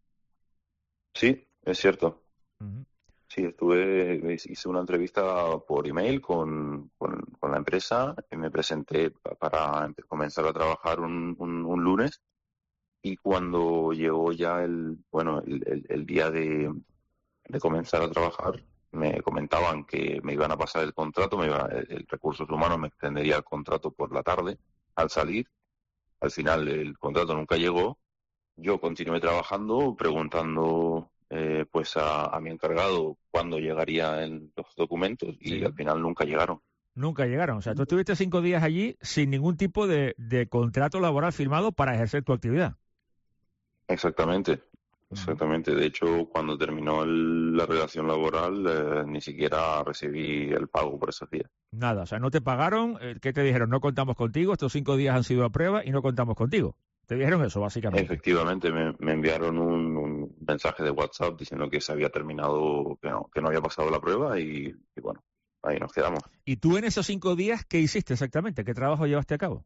Sí, es cierto. Uh-huh. Sí, estuve, hice una entrevista por email con, con, con la empresa y me presenté para comenzar a trabajar un, un, un lunes. Y cuando llegó ya el bueno el, el, el día de, de comenzar a trabajar, me comentaban que me iban a pasar el contrato, me iba, el, el Recursos Humanos me extendería el contrato por la tarde al salir. Al final el contrato nunca llegó. Yo continué trabajando, preguntando eh, pues a, a mi encargado cuándo llegarían los documentos y sí. Al final nunca llegaron. Nunca llegaron. O sea, tú estuviste cinco días allí sin ningún tipo de, de contrato laboral firmado para ejercer tu actividad. Exactamente, exactamente. De hecho, cuando terminó el, la relación laboral, eh, ni siquiera recibí el pago por esos días. Nada, o sea, no te pagaron. ¿Qué te dijeron? No contamos contigo, estos cinco días han sido a prueba y no contamos contigo. Te dijeron eso, básicamente. Efectivamente, me, me enviaron un, un mensaje de WhatsApp diciendo que se había terminado, que no, que no había pasado la prueba y, y bueno, ahí nos quedamos. ¿Y tú en esos cinco días qué hiciste exactamente? ¿Qué trabajo llevaste a cabo?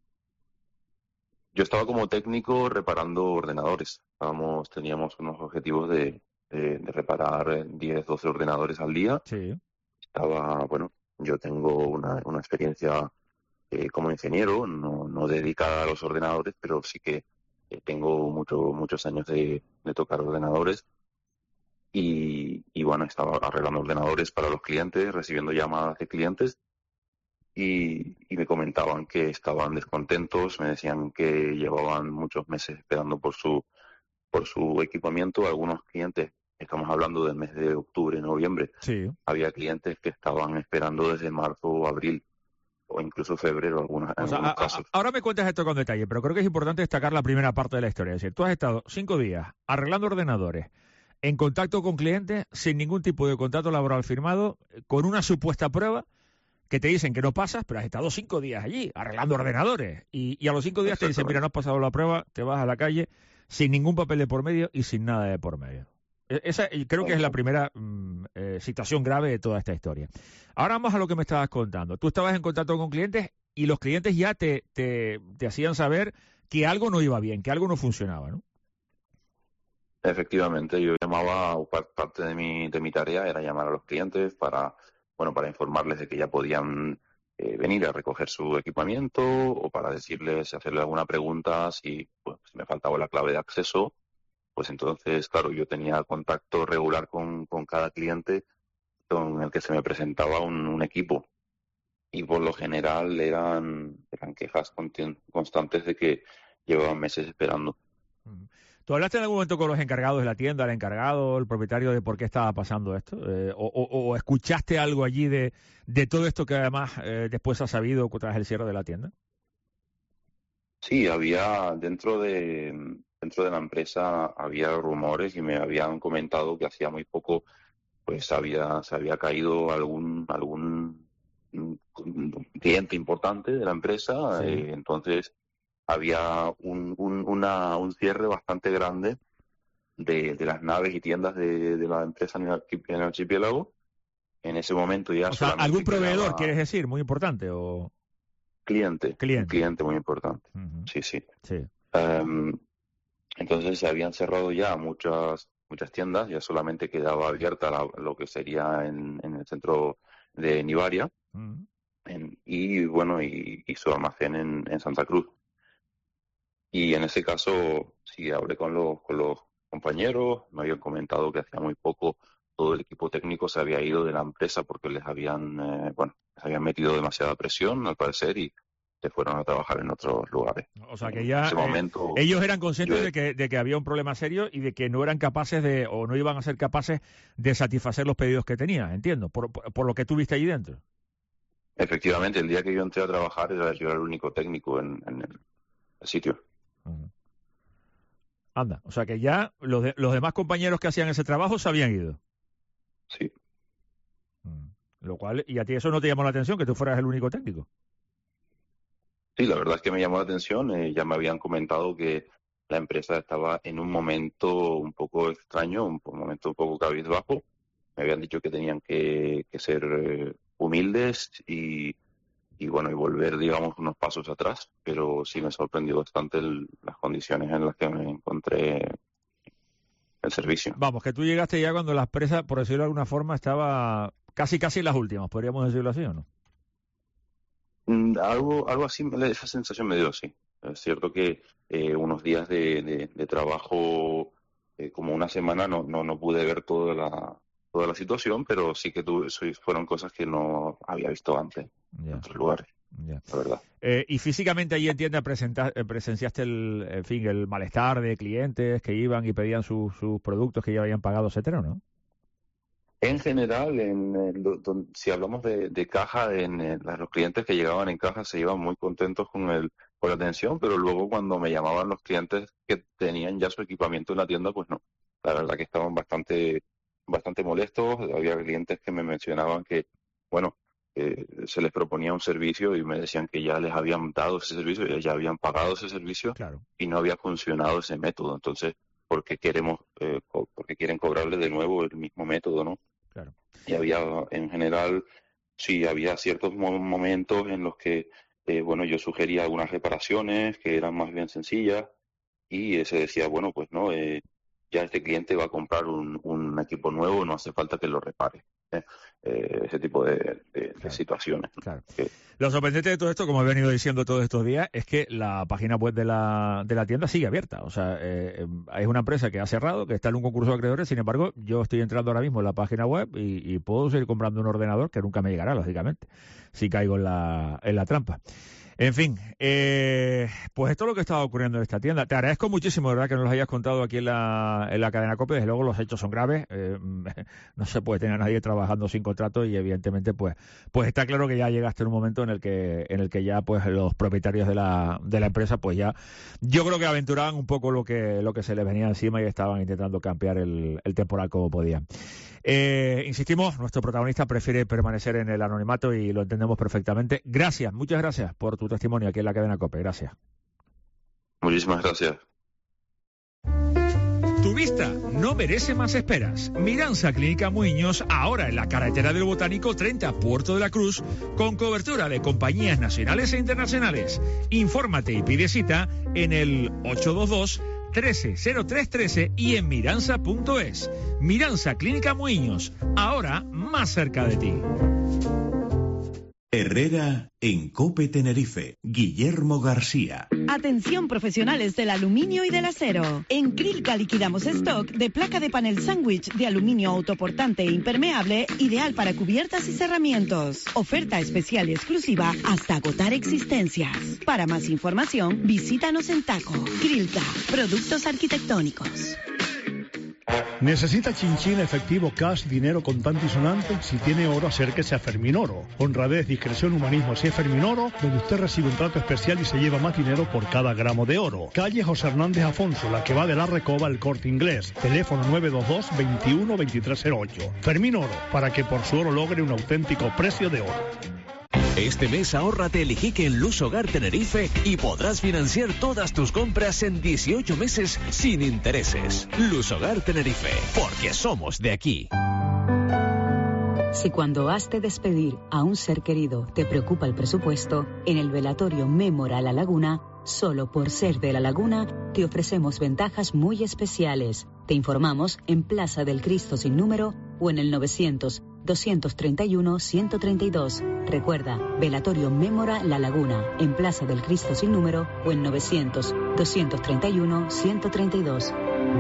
Yo estaba como técnico reparando ordenadores. Estábamos, teníamos unos objetivos de, de, de reparar diez, doce ordenadores al día. Sí. Estaba, bueno, yo tengo una, una experiencia eh, como ingeniero, no, no dedicada a los ordenadores, pero sí que eh, tengo mucho, muchos años de, de tocar ordenadores. Y, y bueno, estaba arreglando ordenadores para los clientes, recibiendo llamadas de clientes. Y, y me comentaban que estaban descontentos, me decían que llevaban muchos meses esperando por su por su equipamiento. Algunos clientes, estamos hablando del mes de octubre, noviembre, sí. Había clientes que estaban esperando desde marzo o abril, o incluso febrero, algunas, en o sea, algunos a, casos. A, ahora me cuentas esto con detalle, pero creo que es importante destacar la primera parte de la historia. Es decir, tú has estado cinco días arreglando ordenadores, en contacto con clientes, sin ningún tipo de contrato laboral firmado, con una supuesta prueba, que te dicen que no pasas, pero has estado cinco días allí arreglando ordenadores. Y, y a los cinco días te dicen, mira, no has pasado la prueba, te vas a la calle sin ningún papel de por medio y sin nada de por medio. Esa creo que es la primera mm, eh, situación grave de toda esta historia. Ahora vamos a lo que me estabas contando. Tú estabas en contacto con clientes y los clientes ya te, te, te hacían saber que algo no iba bien, que algo no funcionaba, ¿no? Efectivamente, yo llamaba, parte de mi, de mi tarea era llamar a los clientes para... bueno, para informarles de que ya podían eh, venir a recoger su equipamiento o para decirles, hacerle alguna pregunta si, pues, si me faltaba la clave de acceso. Pues entonces, claro, yo tenía contacto regular con, con cada cliente con el que se me presentaba un, un equipo. Y por lo general eran, eran quejas constantes de que llevaban meses esperando. ¿Tú hablaste en algún momento con los encargados de la tienda, el encargado, el propietario, de por qué estaba pasando esto? Eh, o, o, ¿O escuchaste algo allí de, de todo esto que además eh, después has sabido tras el cierre de la tienda? Sí, había dentro de dentro de la empresa había rumores y me habían comentado que hacía muy poco pues había se había caído algún algún cliente importante de la empresa, sí. eh, entonces había un, un, una, un cierre bastante grande de, de las naves y tiendas de, de la empresa en el, en el archipiélago. En ese momento ya... O sea, ¿algún proveedor, quieres decir, muy importante? O Cliente. Cliente. Un cliente muy importante. Uh-huh. Sí, sí. sí. Um, entonces se habían cerrado ya muchas muchas tiendas, ya solamente quedaba abierta la, lo que sería en, en el centro de Nivaria. Uh-huh. en, y bueno, y, y su almacén en, en Santa Cruz. Y en ese caso, sí, hablé con los, con los compañeros, me habían comentado que hacía muy poco todo el equipo técnico se había ido de la empresa porque les habían, eh, bueno, les habían metido demasiada presión, al parecer, y se fueron a trabajar en otros lugares. O sea que ya en ese momento, eh, ellos eran conscientes yo, de, que, de que había un problema serio y de que no eran capaces de, o no iban a ser capaces de satisfacer los pedidos que tenían, entiendo, por, por, por lo que tú viste allí dentro. Efectivamente, el día que yo entré a trabajar era, yo era el único técnico en, en el, el sitio. Anda, o sea que ya los, de, los demás compañeros que hacían ese trabajo se habían ido. Sí. Lo cual, y a ti eso no te llamó la atención, que tú fueras el único técnico. Sí, la verdad es que me llamó la atención. Eh, ya me habían comentado que la empresa estaba en un momento un poco extraño, un, un momento un poco cabizbajo. Me habían dicho que tenían que, que ser eh, humildes y y bueno, y volver, digamos, unos pasos atrás, pero sí me sorprendió bastante el, las condiciones en las que me encontré el servicio. Vamos, que tú llegaste ya cuando la empresa, por decirlo de alguna forma, estaba casi casi en las últimas, podríamos decirlo así, ¿o no? Mm, algo algo así, esa sensación me dio, sí. Es cierto que eh, unos días de, de, de trabajo, eh, como una semana, no, no, no pude ver toda la... toda la situación, pero sí que tuve, fueron cosas que no había visto antes yeah. en otros lugares, yeah. la verdad. Eh, y físicamente allí en tienda presenciaste el, en fin, el malestar de clientes que iban y pedían sus sus productos que ya habían pagado, etcétera, ¿no? En general, en, en, don, si hablamos de, de caja, en, en, los clientes que llegaban en caja se iban muy contentos con el con la atención, pero luego cuando me llamaban los clientes que tenían ya su equipamiento en la tienda, pues no. La verdad que estaban bastante bastante molestos. Había clientes que me mencionaban que, bueno, eh, se les proponía un servicio y me decían que ya les habían dado ese servicio, ya habían pagado ese servicio, claro. Y no había funcionado ese método. Entonces, ¿por qué queremos, eh, co- porque quieren cobrarle de nuevo el mismo método, no? Claro. Y había, en general, sí, había ciertos mo- momentos en los que, eh, bueno, yo sugería algunas reparaciones que eran más bien sencillas y eh, se decía, bueno, pues no, eh, ya este cliente va a comprar un, un equipo nuevo, no hace falta que lo repare. ¿eh? eh, ese tipo de, de, de claro. situaciones. Claro. Que, Lo sorprendente de todo esto, como he venido diciendo todos estos días, es que la página web de la, de la tienda sigue abierta. O sea, eh, es una empresa que ha cerrado, que está en un concurso de acreedores. Sin embargo, yo estoy entrando ahora mismo en la página web y, y puedo seguir comprando un ordenador que nunca me llegará, lógicamente, si caigo en la, en la trampa. En fin, eh, pues esto es lo que estaba ocurriendo en esta tienda. Te agradezco muchísimo, de verdad, que nos lo hayas contado aquí en la, en la cadena COPE. Desde luego los hechos son graves. Eh, no se puede tener a nadie trabajando sin contrato y evidentemente pues pues está claro que ya llegaste en un momento en el que en el que ya pues los propietarios de la de la empresa pues ya yo creo que aventuraban un poco lo que lo que se les venía encima y estaban intentando campear el, el temporal como podían. Eh, insistimos, nuestro protagonista prefiere permanecer en el anonimato y lo entendemos perfectamente. Gracias, muchas gracias por tu testimonio aquí en la cadena COPE. Gracias. muchísimas gracias. Tu vista no merece más esperas. Miranza Clínica Muiños, ahora en la carretera del Botánico treinta, Puerto de la Cruz, con cobertura de compañías nacionales e internacionales. Infórmate y pide cita en el ocho dos dos, trece cero tres trece y en miranza punto es. Miranza Clínica Muiños, ahora más cerca de ti. Herrera en COPE Tenerife. Guillermo García. Atención profesionales del aluminio y del acero. En Crilca liquidamos stock de placa de panel sándwich de aluminio autoportante e impermeable, ideal para cubiertas y cerramientos. Oferta especial y exclusiva hasta agotar existencias. Para más información, visítanos en Taco. Crilca, productos arquitectónicos. ¿Necesita chinchín, efectivo, cash, dinero contante y sonante? Si tiene oro, acérquese a Ferminoro. Honradez, discreción, humanismo, si es Ferminoro, donde usted recibe un trato especial y se lleva más dinero por cada gramo de oro. Calle José Hernández Afonso, la que va de la Recoba al Corte Inglés. Teléfono nueve dos dos, veintiuno, veintitrés cero ocho. Ferminoro, para que por su oro logre un auténtico precio de oro. Este mes ahórrate el Iquique en Luz Hogar Tenerife y podrás financiar todas tus compras en dieciocho meses sin intereses. Luz Hogar Tenerife, porque somos de aquí. Si cuando has de despedir a un ser querido te preocupa el presupuesto, en el velatorio Mémora La Laguna, solo por ser de La Laguna, te ofrecemos ventajas muy especiales. Te informamos en Plaza del Cristo Sin Número o en el novecientos, doscientos treinta y uno, ciento treinta y dos. Recuerda, velatorio Mémora La Laguna, en Plaza del Cristo Sin Número o en novecientos, doscientos treinta y uno, ciento treinta y dos.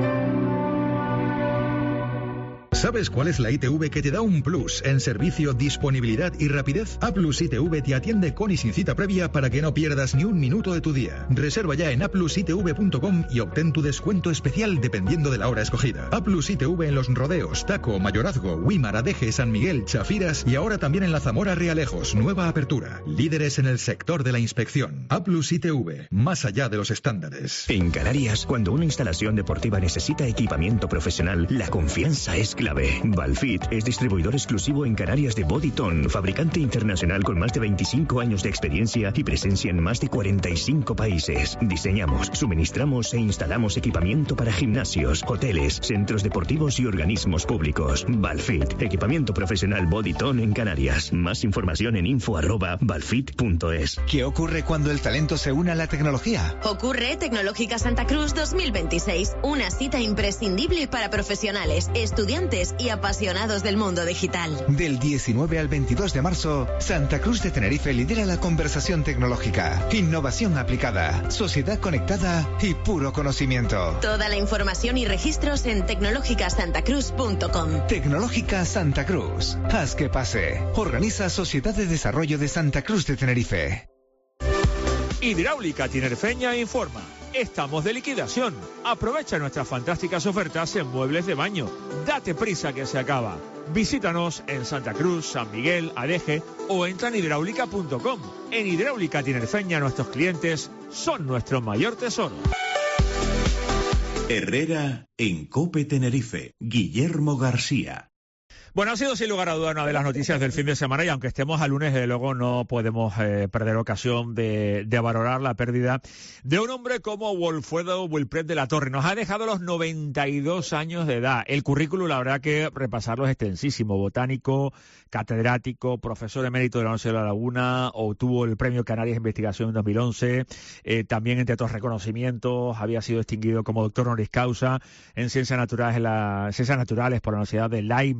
¿Sabes cuál es la I T V que te da un plus en servicio, disponibilidad y rapidez? A Plus I T V te atiende con y sin cita previa para que no pierdas ni un minuto de tu día. Reserva ya en a plus i t v punto com y obtén tu descuento especial dependiendo de la hora escogida. A Plus I T V en Los Rodeos, Taco, Mayorazgo, Huímar, Adeje, San Miguel, Chafiras y ahora también en la Zamora Realejos. Nueva apertura. Líderes en el sector de la inspección. A Plus I T V, más allá de los estándares. En Canarias, cuando una instalación deportiva necesita equipamiento profesional, la confianza es clave. Valfit es distribuidor exclusivo en Canarias de Bodyton, fabricante internacional con más de veinticinco años de experiencia y presencia en más de cuarenta y cinco países. Diseñamos, suministramos e instalamos equipamiento para gimnasios, hoteles, centros deportivos y organismos públicos. Valfit, equipamiento profesional Bodyton en Canarias. Más información en info arroba valfit punto es. ¿Qué ocurre cuando el talento se une a la tecnología? Ocurre Tecnológica Santa Cruz dos mil veintiséis, una cita imprescindible para profesionales, estudiantes y apasionados del mundo digital. Del diecinueve al veintidós de marzo, Santa Cruz de Tenerife lidera la conversación tecnológica, innovación aplicada, sociedad conectada y puro conocimiento. Toda la información y registros en tecnológica santa cruz punto com. Tecnológica Santa Cruz. Haz que pase. Organiza Sociedad de Desarrollo de Santa Cruz de Tenerife. Hidráulica Tinerfeña informa. Estamos de liquidación. Aprovecha nuestras fantásticas ofertas en muebles de baño. Date prisa que se acaba. Visítanos en Santa Cruz, San Miguel, Adeje o entra en hidráulica punto com. En Hidráulica Tinerfeña nuestros clientes son nuestro mayor tesoro. Herrera en COPE Tenerife. Guillermo García. Bueno, ha sido sin lugar a duda una de las noticias del fin de semana y aunque estemos a lunes, desde luego no podemos eh, perder ocasión de, de valorar la pérdida de un hombre como Wilfredo Wilpret de la Torre. Nos ha dejado los noventa y dos años de edad. El currículum, la verdad que repasarlo es extensísimo. Botánico, catedrático, profesor emérito de la Universidad de La Laguna, obtuvo el Premio Canarias de Investigación en dos mil once. Eh, también, entre otros reconocimientos, había sido distinguido como doctor honoris causa en Ciencias Naturales, en la, Ciencias Naturales por la Universidad de Leibniz en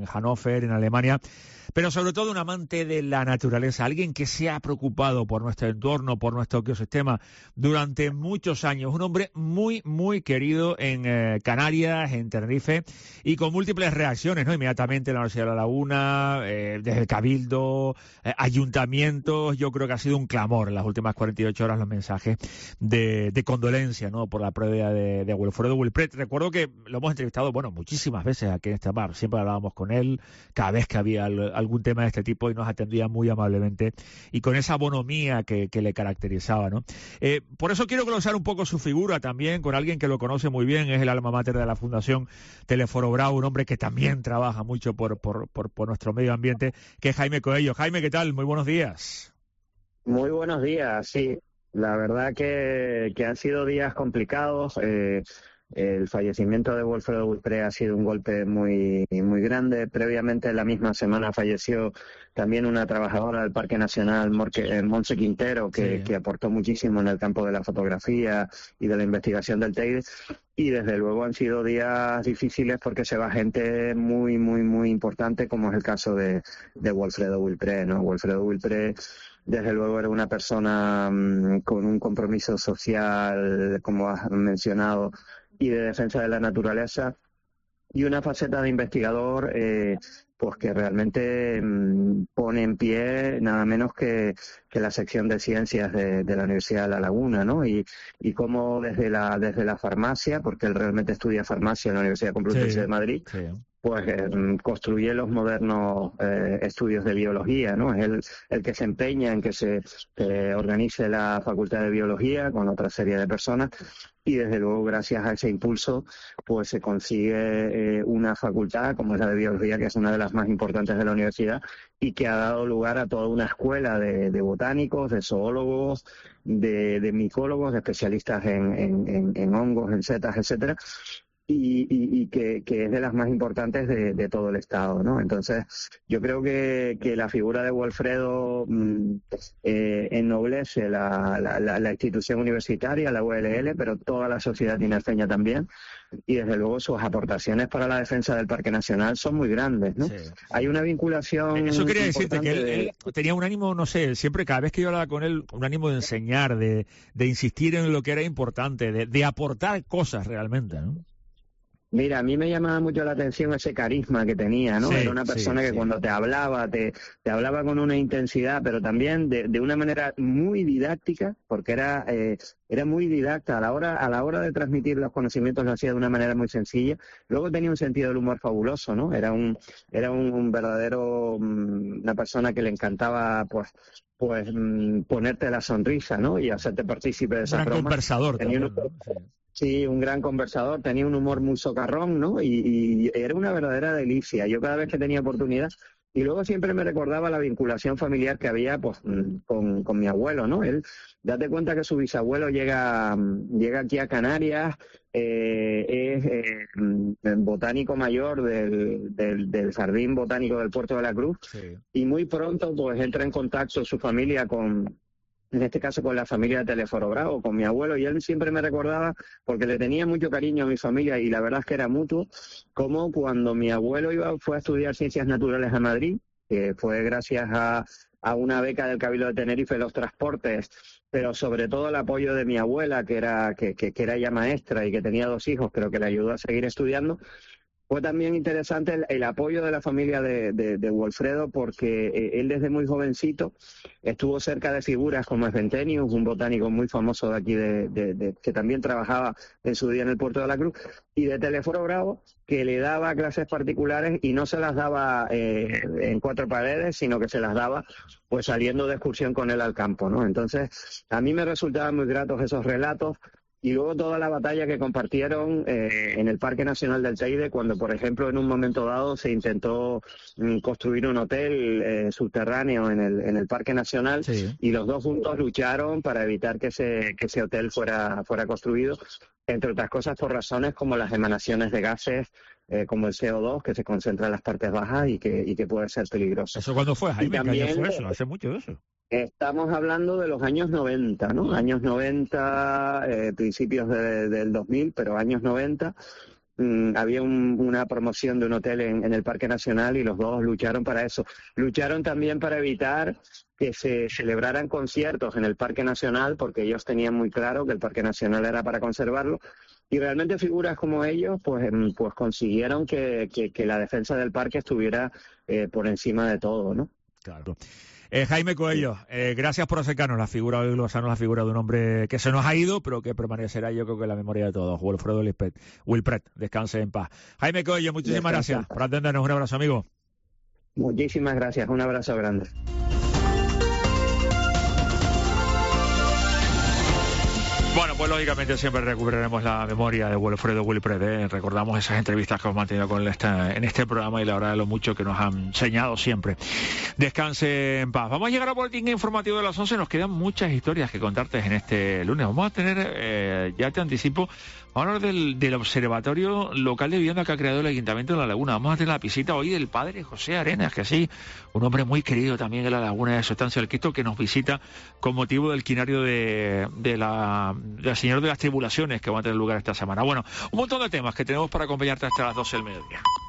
Hannover, en Alemania, pero sobre todo un amante de la naturaleza, alguien que se ha preocupado por nuestro entorno, por nuestro ecosistema durante muchos años, un hombre muy, muy querido en eh, Canarias, en Tenerife, y con múltiples reacciones, ¿no? Inmediatamente en la Universidad de La Laguna, eh, desde el Cabildo, eh, ayuntamientos. Yo creo que ha sido un clamor en las últimas cuarenta y ocho horas los mensajes de, de condolencia, ¿no?, por la pérdida de, de Wilfredo Wilpret. Recuerdo que lo hemos entrevistado, bueno, muchísimas veces aquí en este bar, siempre hablábamos con él, cada vez que había algún tema de este tipo, y nos atendía muy amablemente y con esa bonomía que, que le caracterizaba, ¿no? Eh, por eso quiero glosar un poco su figura también con alguien que lo conoce muy bien, es el alma mater de la Fundación Teleforo Bravo, un hombre que también trabaja mucho por, por, por, por nuestro medio ambiente, que es Jaime Coello. Jaime, ¿qué tal? Muy buenos días. Muy buenos días, sí. La verdad que, que han sido días complicados. Eh, El fallecimiento de Wilfredo Wilpret ha sido un golpe muy muy grande. Previamente, la misma semana, falleció también una trabajadora del Parque Nacional, Montse Quintero, que, sí. que aportó muchísimo en el campo de la fotografía y de la investigación del Teide. Y desde luego han sido días difíciles porque se va gente muy, muy, muy importante, como es el caso de, de Wilfredo Wilpret, ¿no? Wilfredo Wilpret, desde luego, era una persona mmm, con un compromiso social, como has mencionado, y de defensa de la naturaleza, y una faceta de investigador eh, pues que realmente mmm, pone en pie nada menos que, que la sección de ciencias de, de la Universidad de La Laguna, ¿no? Y, y cómo desde la desde la farmacia, porque él realmente estudia farmacia en la Universidad Complutense sí, de Madrid, sí. pues eh, construye los modernos eh, estudios de biología, ¿no? Es el, el que se empeña en que se eh, organice la Facultad de Biología con otra serie de personas, y desde luego gracias a ese impulso pues se consigue eh, una facultad como es la de Biología, que es una de las más importantes de la universidad y que ha dado lugar a toda una escuela de, de botánicos, de zoólogos, de, de micólogos, de especialistas en, en, en, en hongos, en setas, etcétera. Y, y, y que, que es de las más importantes de, de todo el Estado, ¿no? Entonces, yo creo que, que la figura de Wilfredo mmm, eh, ennoblece la, la, la, la institución universitaria, la U L L, pero toda la sociedad tinerfeña también, y desde luego sus aportaciones para la defensa del Parque Nacional son muy grandes, ¿no? Sí, sí. Hay una vinculación... Eso quería decirte, que él, de... él tenía un ánimo, no sé, siempre, cada vez que yo hablaba con él, un ánimo de enseñar, de, de insistir en lo que era importante, de, de aportar cosas realmente, ¿no? Mira, a mí me llamaba mucho la atención ese carisma que tenía, ¿no? Sí, era una persona sí, que sí. cuando te hablaba, te, te hablaba con una intensidad, pero también de, de una manera muy didáctica, porque era eh, era muy didacta. A la hora a la hora de transmitir los conocimientos lo hacía de una manera muy sencilla. Luego tenía un sentido del humor fabuloso, ¿no? Era un era un, un verdadero, um, una persona que le encantaba, pues, pues um, ponerte la sonrisa, ¿no? Y hacerte partícipe de esa broma. Un conversador también, un... ¿no? Sí. Sí, un gran conversador, tenía un humor muy socarrón, ¿no? Y, y era una verdadera delicia. Yo cada vez que tenía oportunidad, y luego siempre me recordaba la vinculación familiar que había, pues, con, con mi abuelo, ¿no? Él, date cuenta que su bisabuelo llega, llega aquí a Canarias, eh, es eh, botánico mayor del, del, del Jardín Botánico del Puerto de la Cruz, sí. Y muy pronto, pues, entra en contacto su familia con... en este caso con la familia de Teleforo Bravo, con mi abuelo, y él siempre me recordaba, porque le tenía mucho cariño a mi familia y la verdad es que era mutuo, como cuando mi abuelo iba fue a estudiar Ciencias Naturales a Madrid, que fue gracias a, a una beca del Cabildo de Tenerife, los transportes, pero sobre todo el apoyo de mi abuela, que era, que, que, que era ya maestra y que tenía dos hijos, pero que le ayudó a seguir estudiando. Fue también interesante el, el apoyo de la familia de, de, de Wilfredo, porque eh, él desde muy jovencito estuvo cerca de figuras como Sventenius, un botánico muy famoso de aquí, de, de, de, que también trabajaba en su día en el Puerto de la Cruz, y de Teleforo Bravo, que le daba clases particulares y no se las daba eh, en cuatro paredes, sino que se las daba pues saliendo de excursión con él al campo, ¿no? Entonces, a mí me resultaban muy gratos esos relatos. Y luego toda la batalla que compartieron eh, en el Parque Nacional del Teide, cuando, por ejemplo, en un momento dado se intentó mm, construir un hotel eh, subterráneo en el en el Parque Nacional, sí. Y los dos juntos lucharon para evitar que ese que ese hotel fuera fuera construido, entre otras cosas por razones como las emanaciones de gases eh, como el C O dos, que se concentra en las partes bajas y que y que puede ser peligroso. ¿Eso cuándo fue, Jaime? ¿Qué año fue eso? Hace mucho de eso. Estamos hablando de los años noventa, ¿no? Años noventa, eh, principios de, del dos mil, pero años noventa. mmm, había un, una promoción de un hotel en, en el Parque Nacional y los dos lucharon para eso. Lucharon también para evitar que se celebraran conciertos en el Parque Nacional, porque ellos tenían muy claro que el Parque Nacional era para conservarlo, y realmente figuras como ellos pues pues consiguieron que, que, que la defensa del parque estuviera eh, por encima de todo, ¿no? Claro. Eh, Jaime Coello, eh, gracias por acercarnos la figura, hoy glosarnos la figura de un hombre que se nos ha ido, pero que permanecerá, yo creo que en la memoria de todos. Wilfredo Wilpret, descanse en paz. Jaime Coello, muchísimas Descansa. gracias por atendernos. Un abrazo, amigo. Muchísimas gracias, un abrazo grande. Bueno, pues lógicamente siempre recuperaremos la memoria de Wilfredo Wilpret, ¿eh? Recordamos esas entrevistas que hemos mantenido con él esta, en este programa y la verdad de lo mucho que nos han enseñado siempre. Descanse en paz. Vamos a llegar al boletín informativo de las once, nos quedan muchas historias que contarte en este lunes. Vamos a tener, eh, ya te anticipo, vamos a hablar del, del observatorio local de vivienda que ha creado el Ayuntamiento de La Laguna. Vamos a tener la visita hoy del padre José Arenas, que sí, un hombre muy querido también en La Laguna de su estancia del Cristo, que nos visita con motivo del quinario de, de la... del Señor de las Tribulaciones que va a tener lugar esta semana. Bueno, un montón de temas que tenemos para acompañarte hasta las doce del mediodía.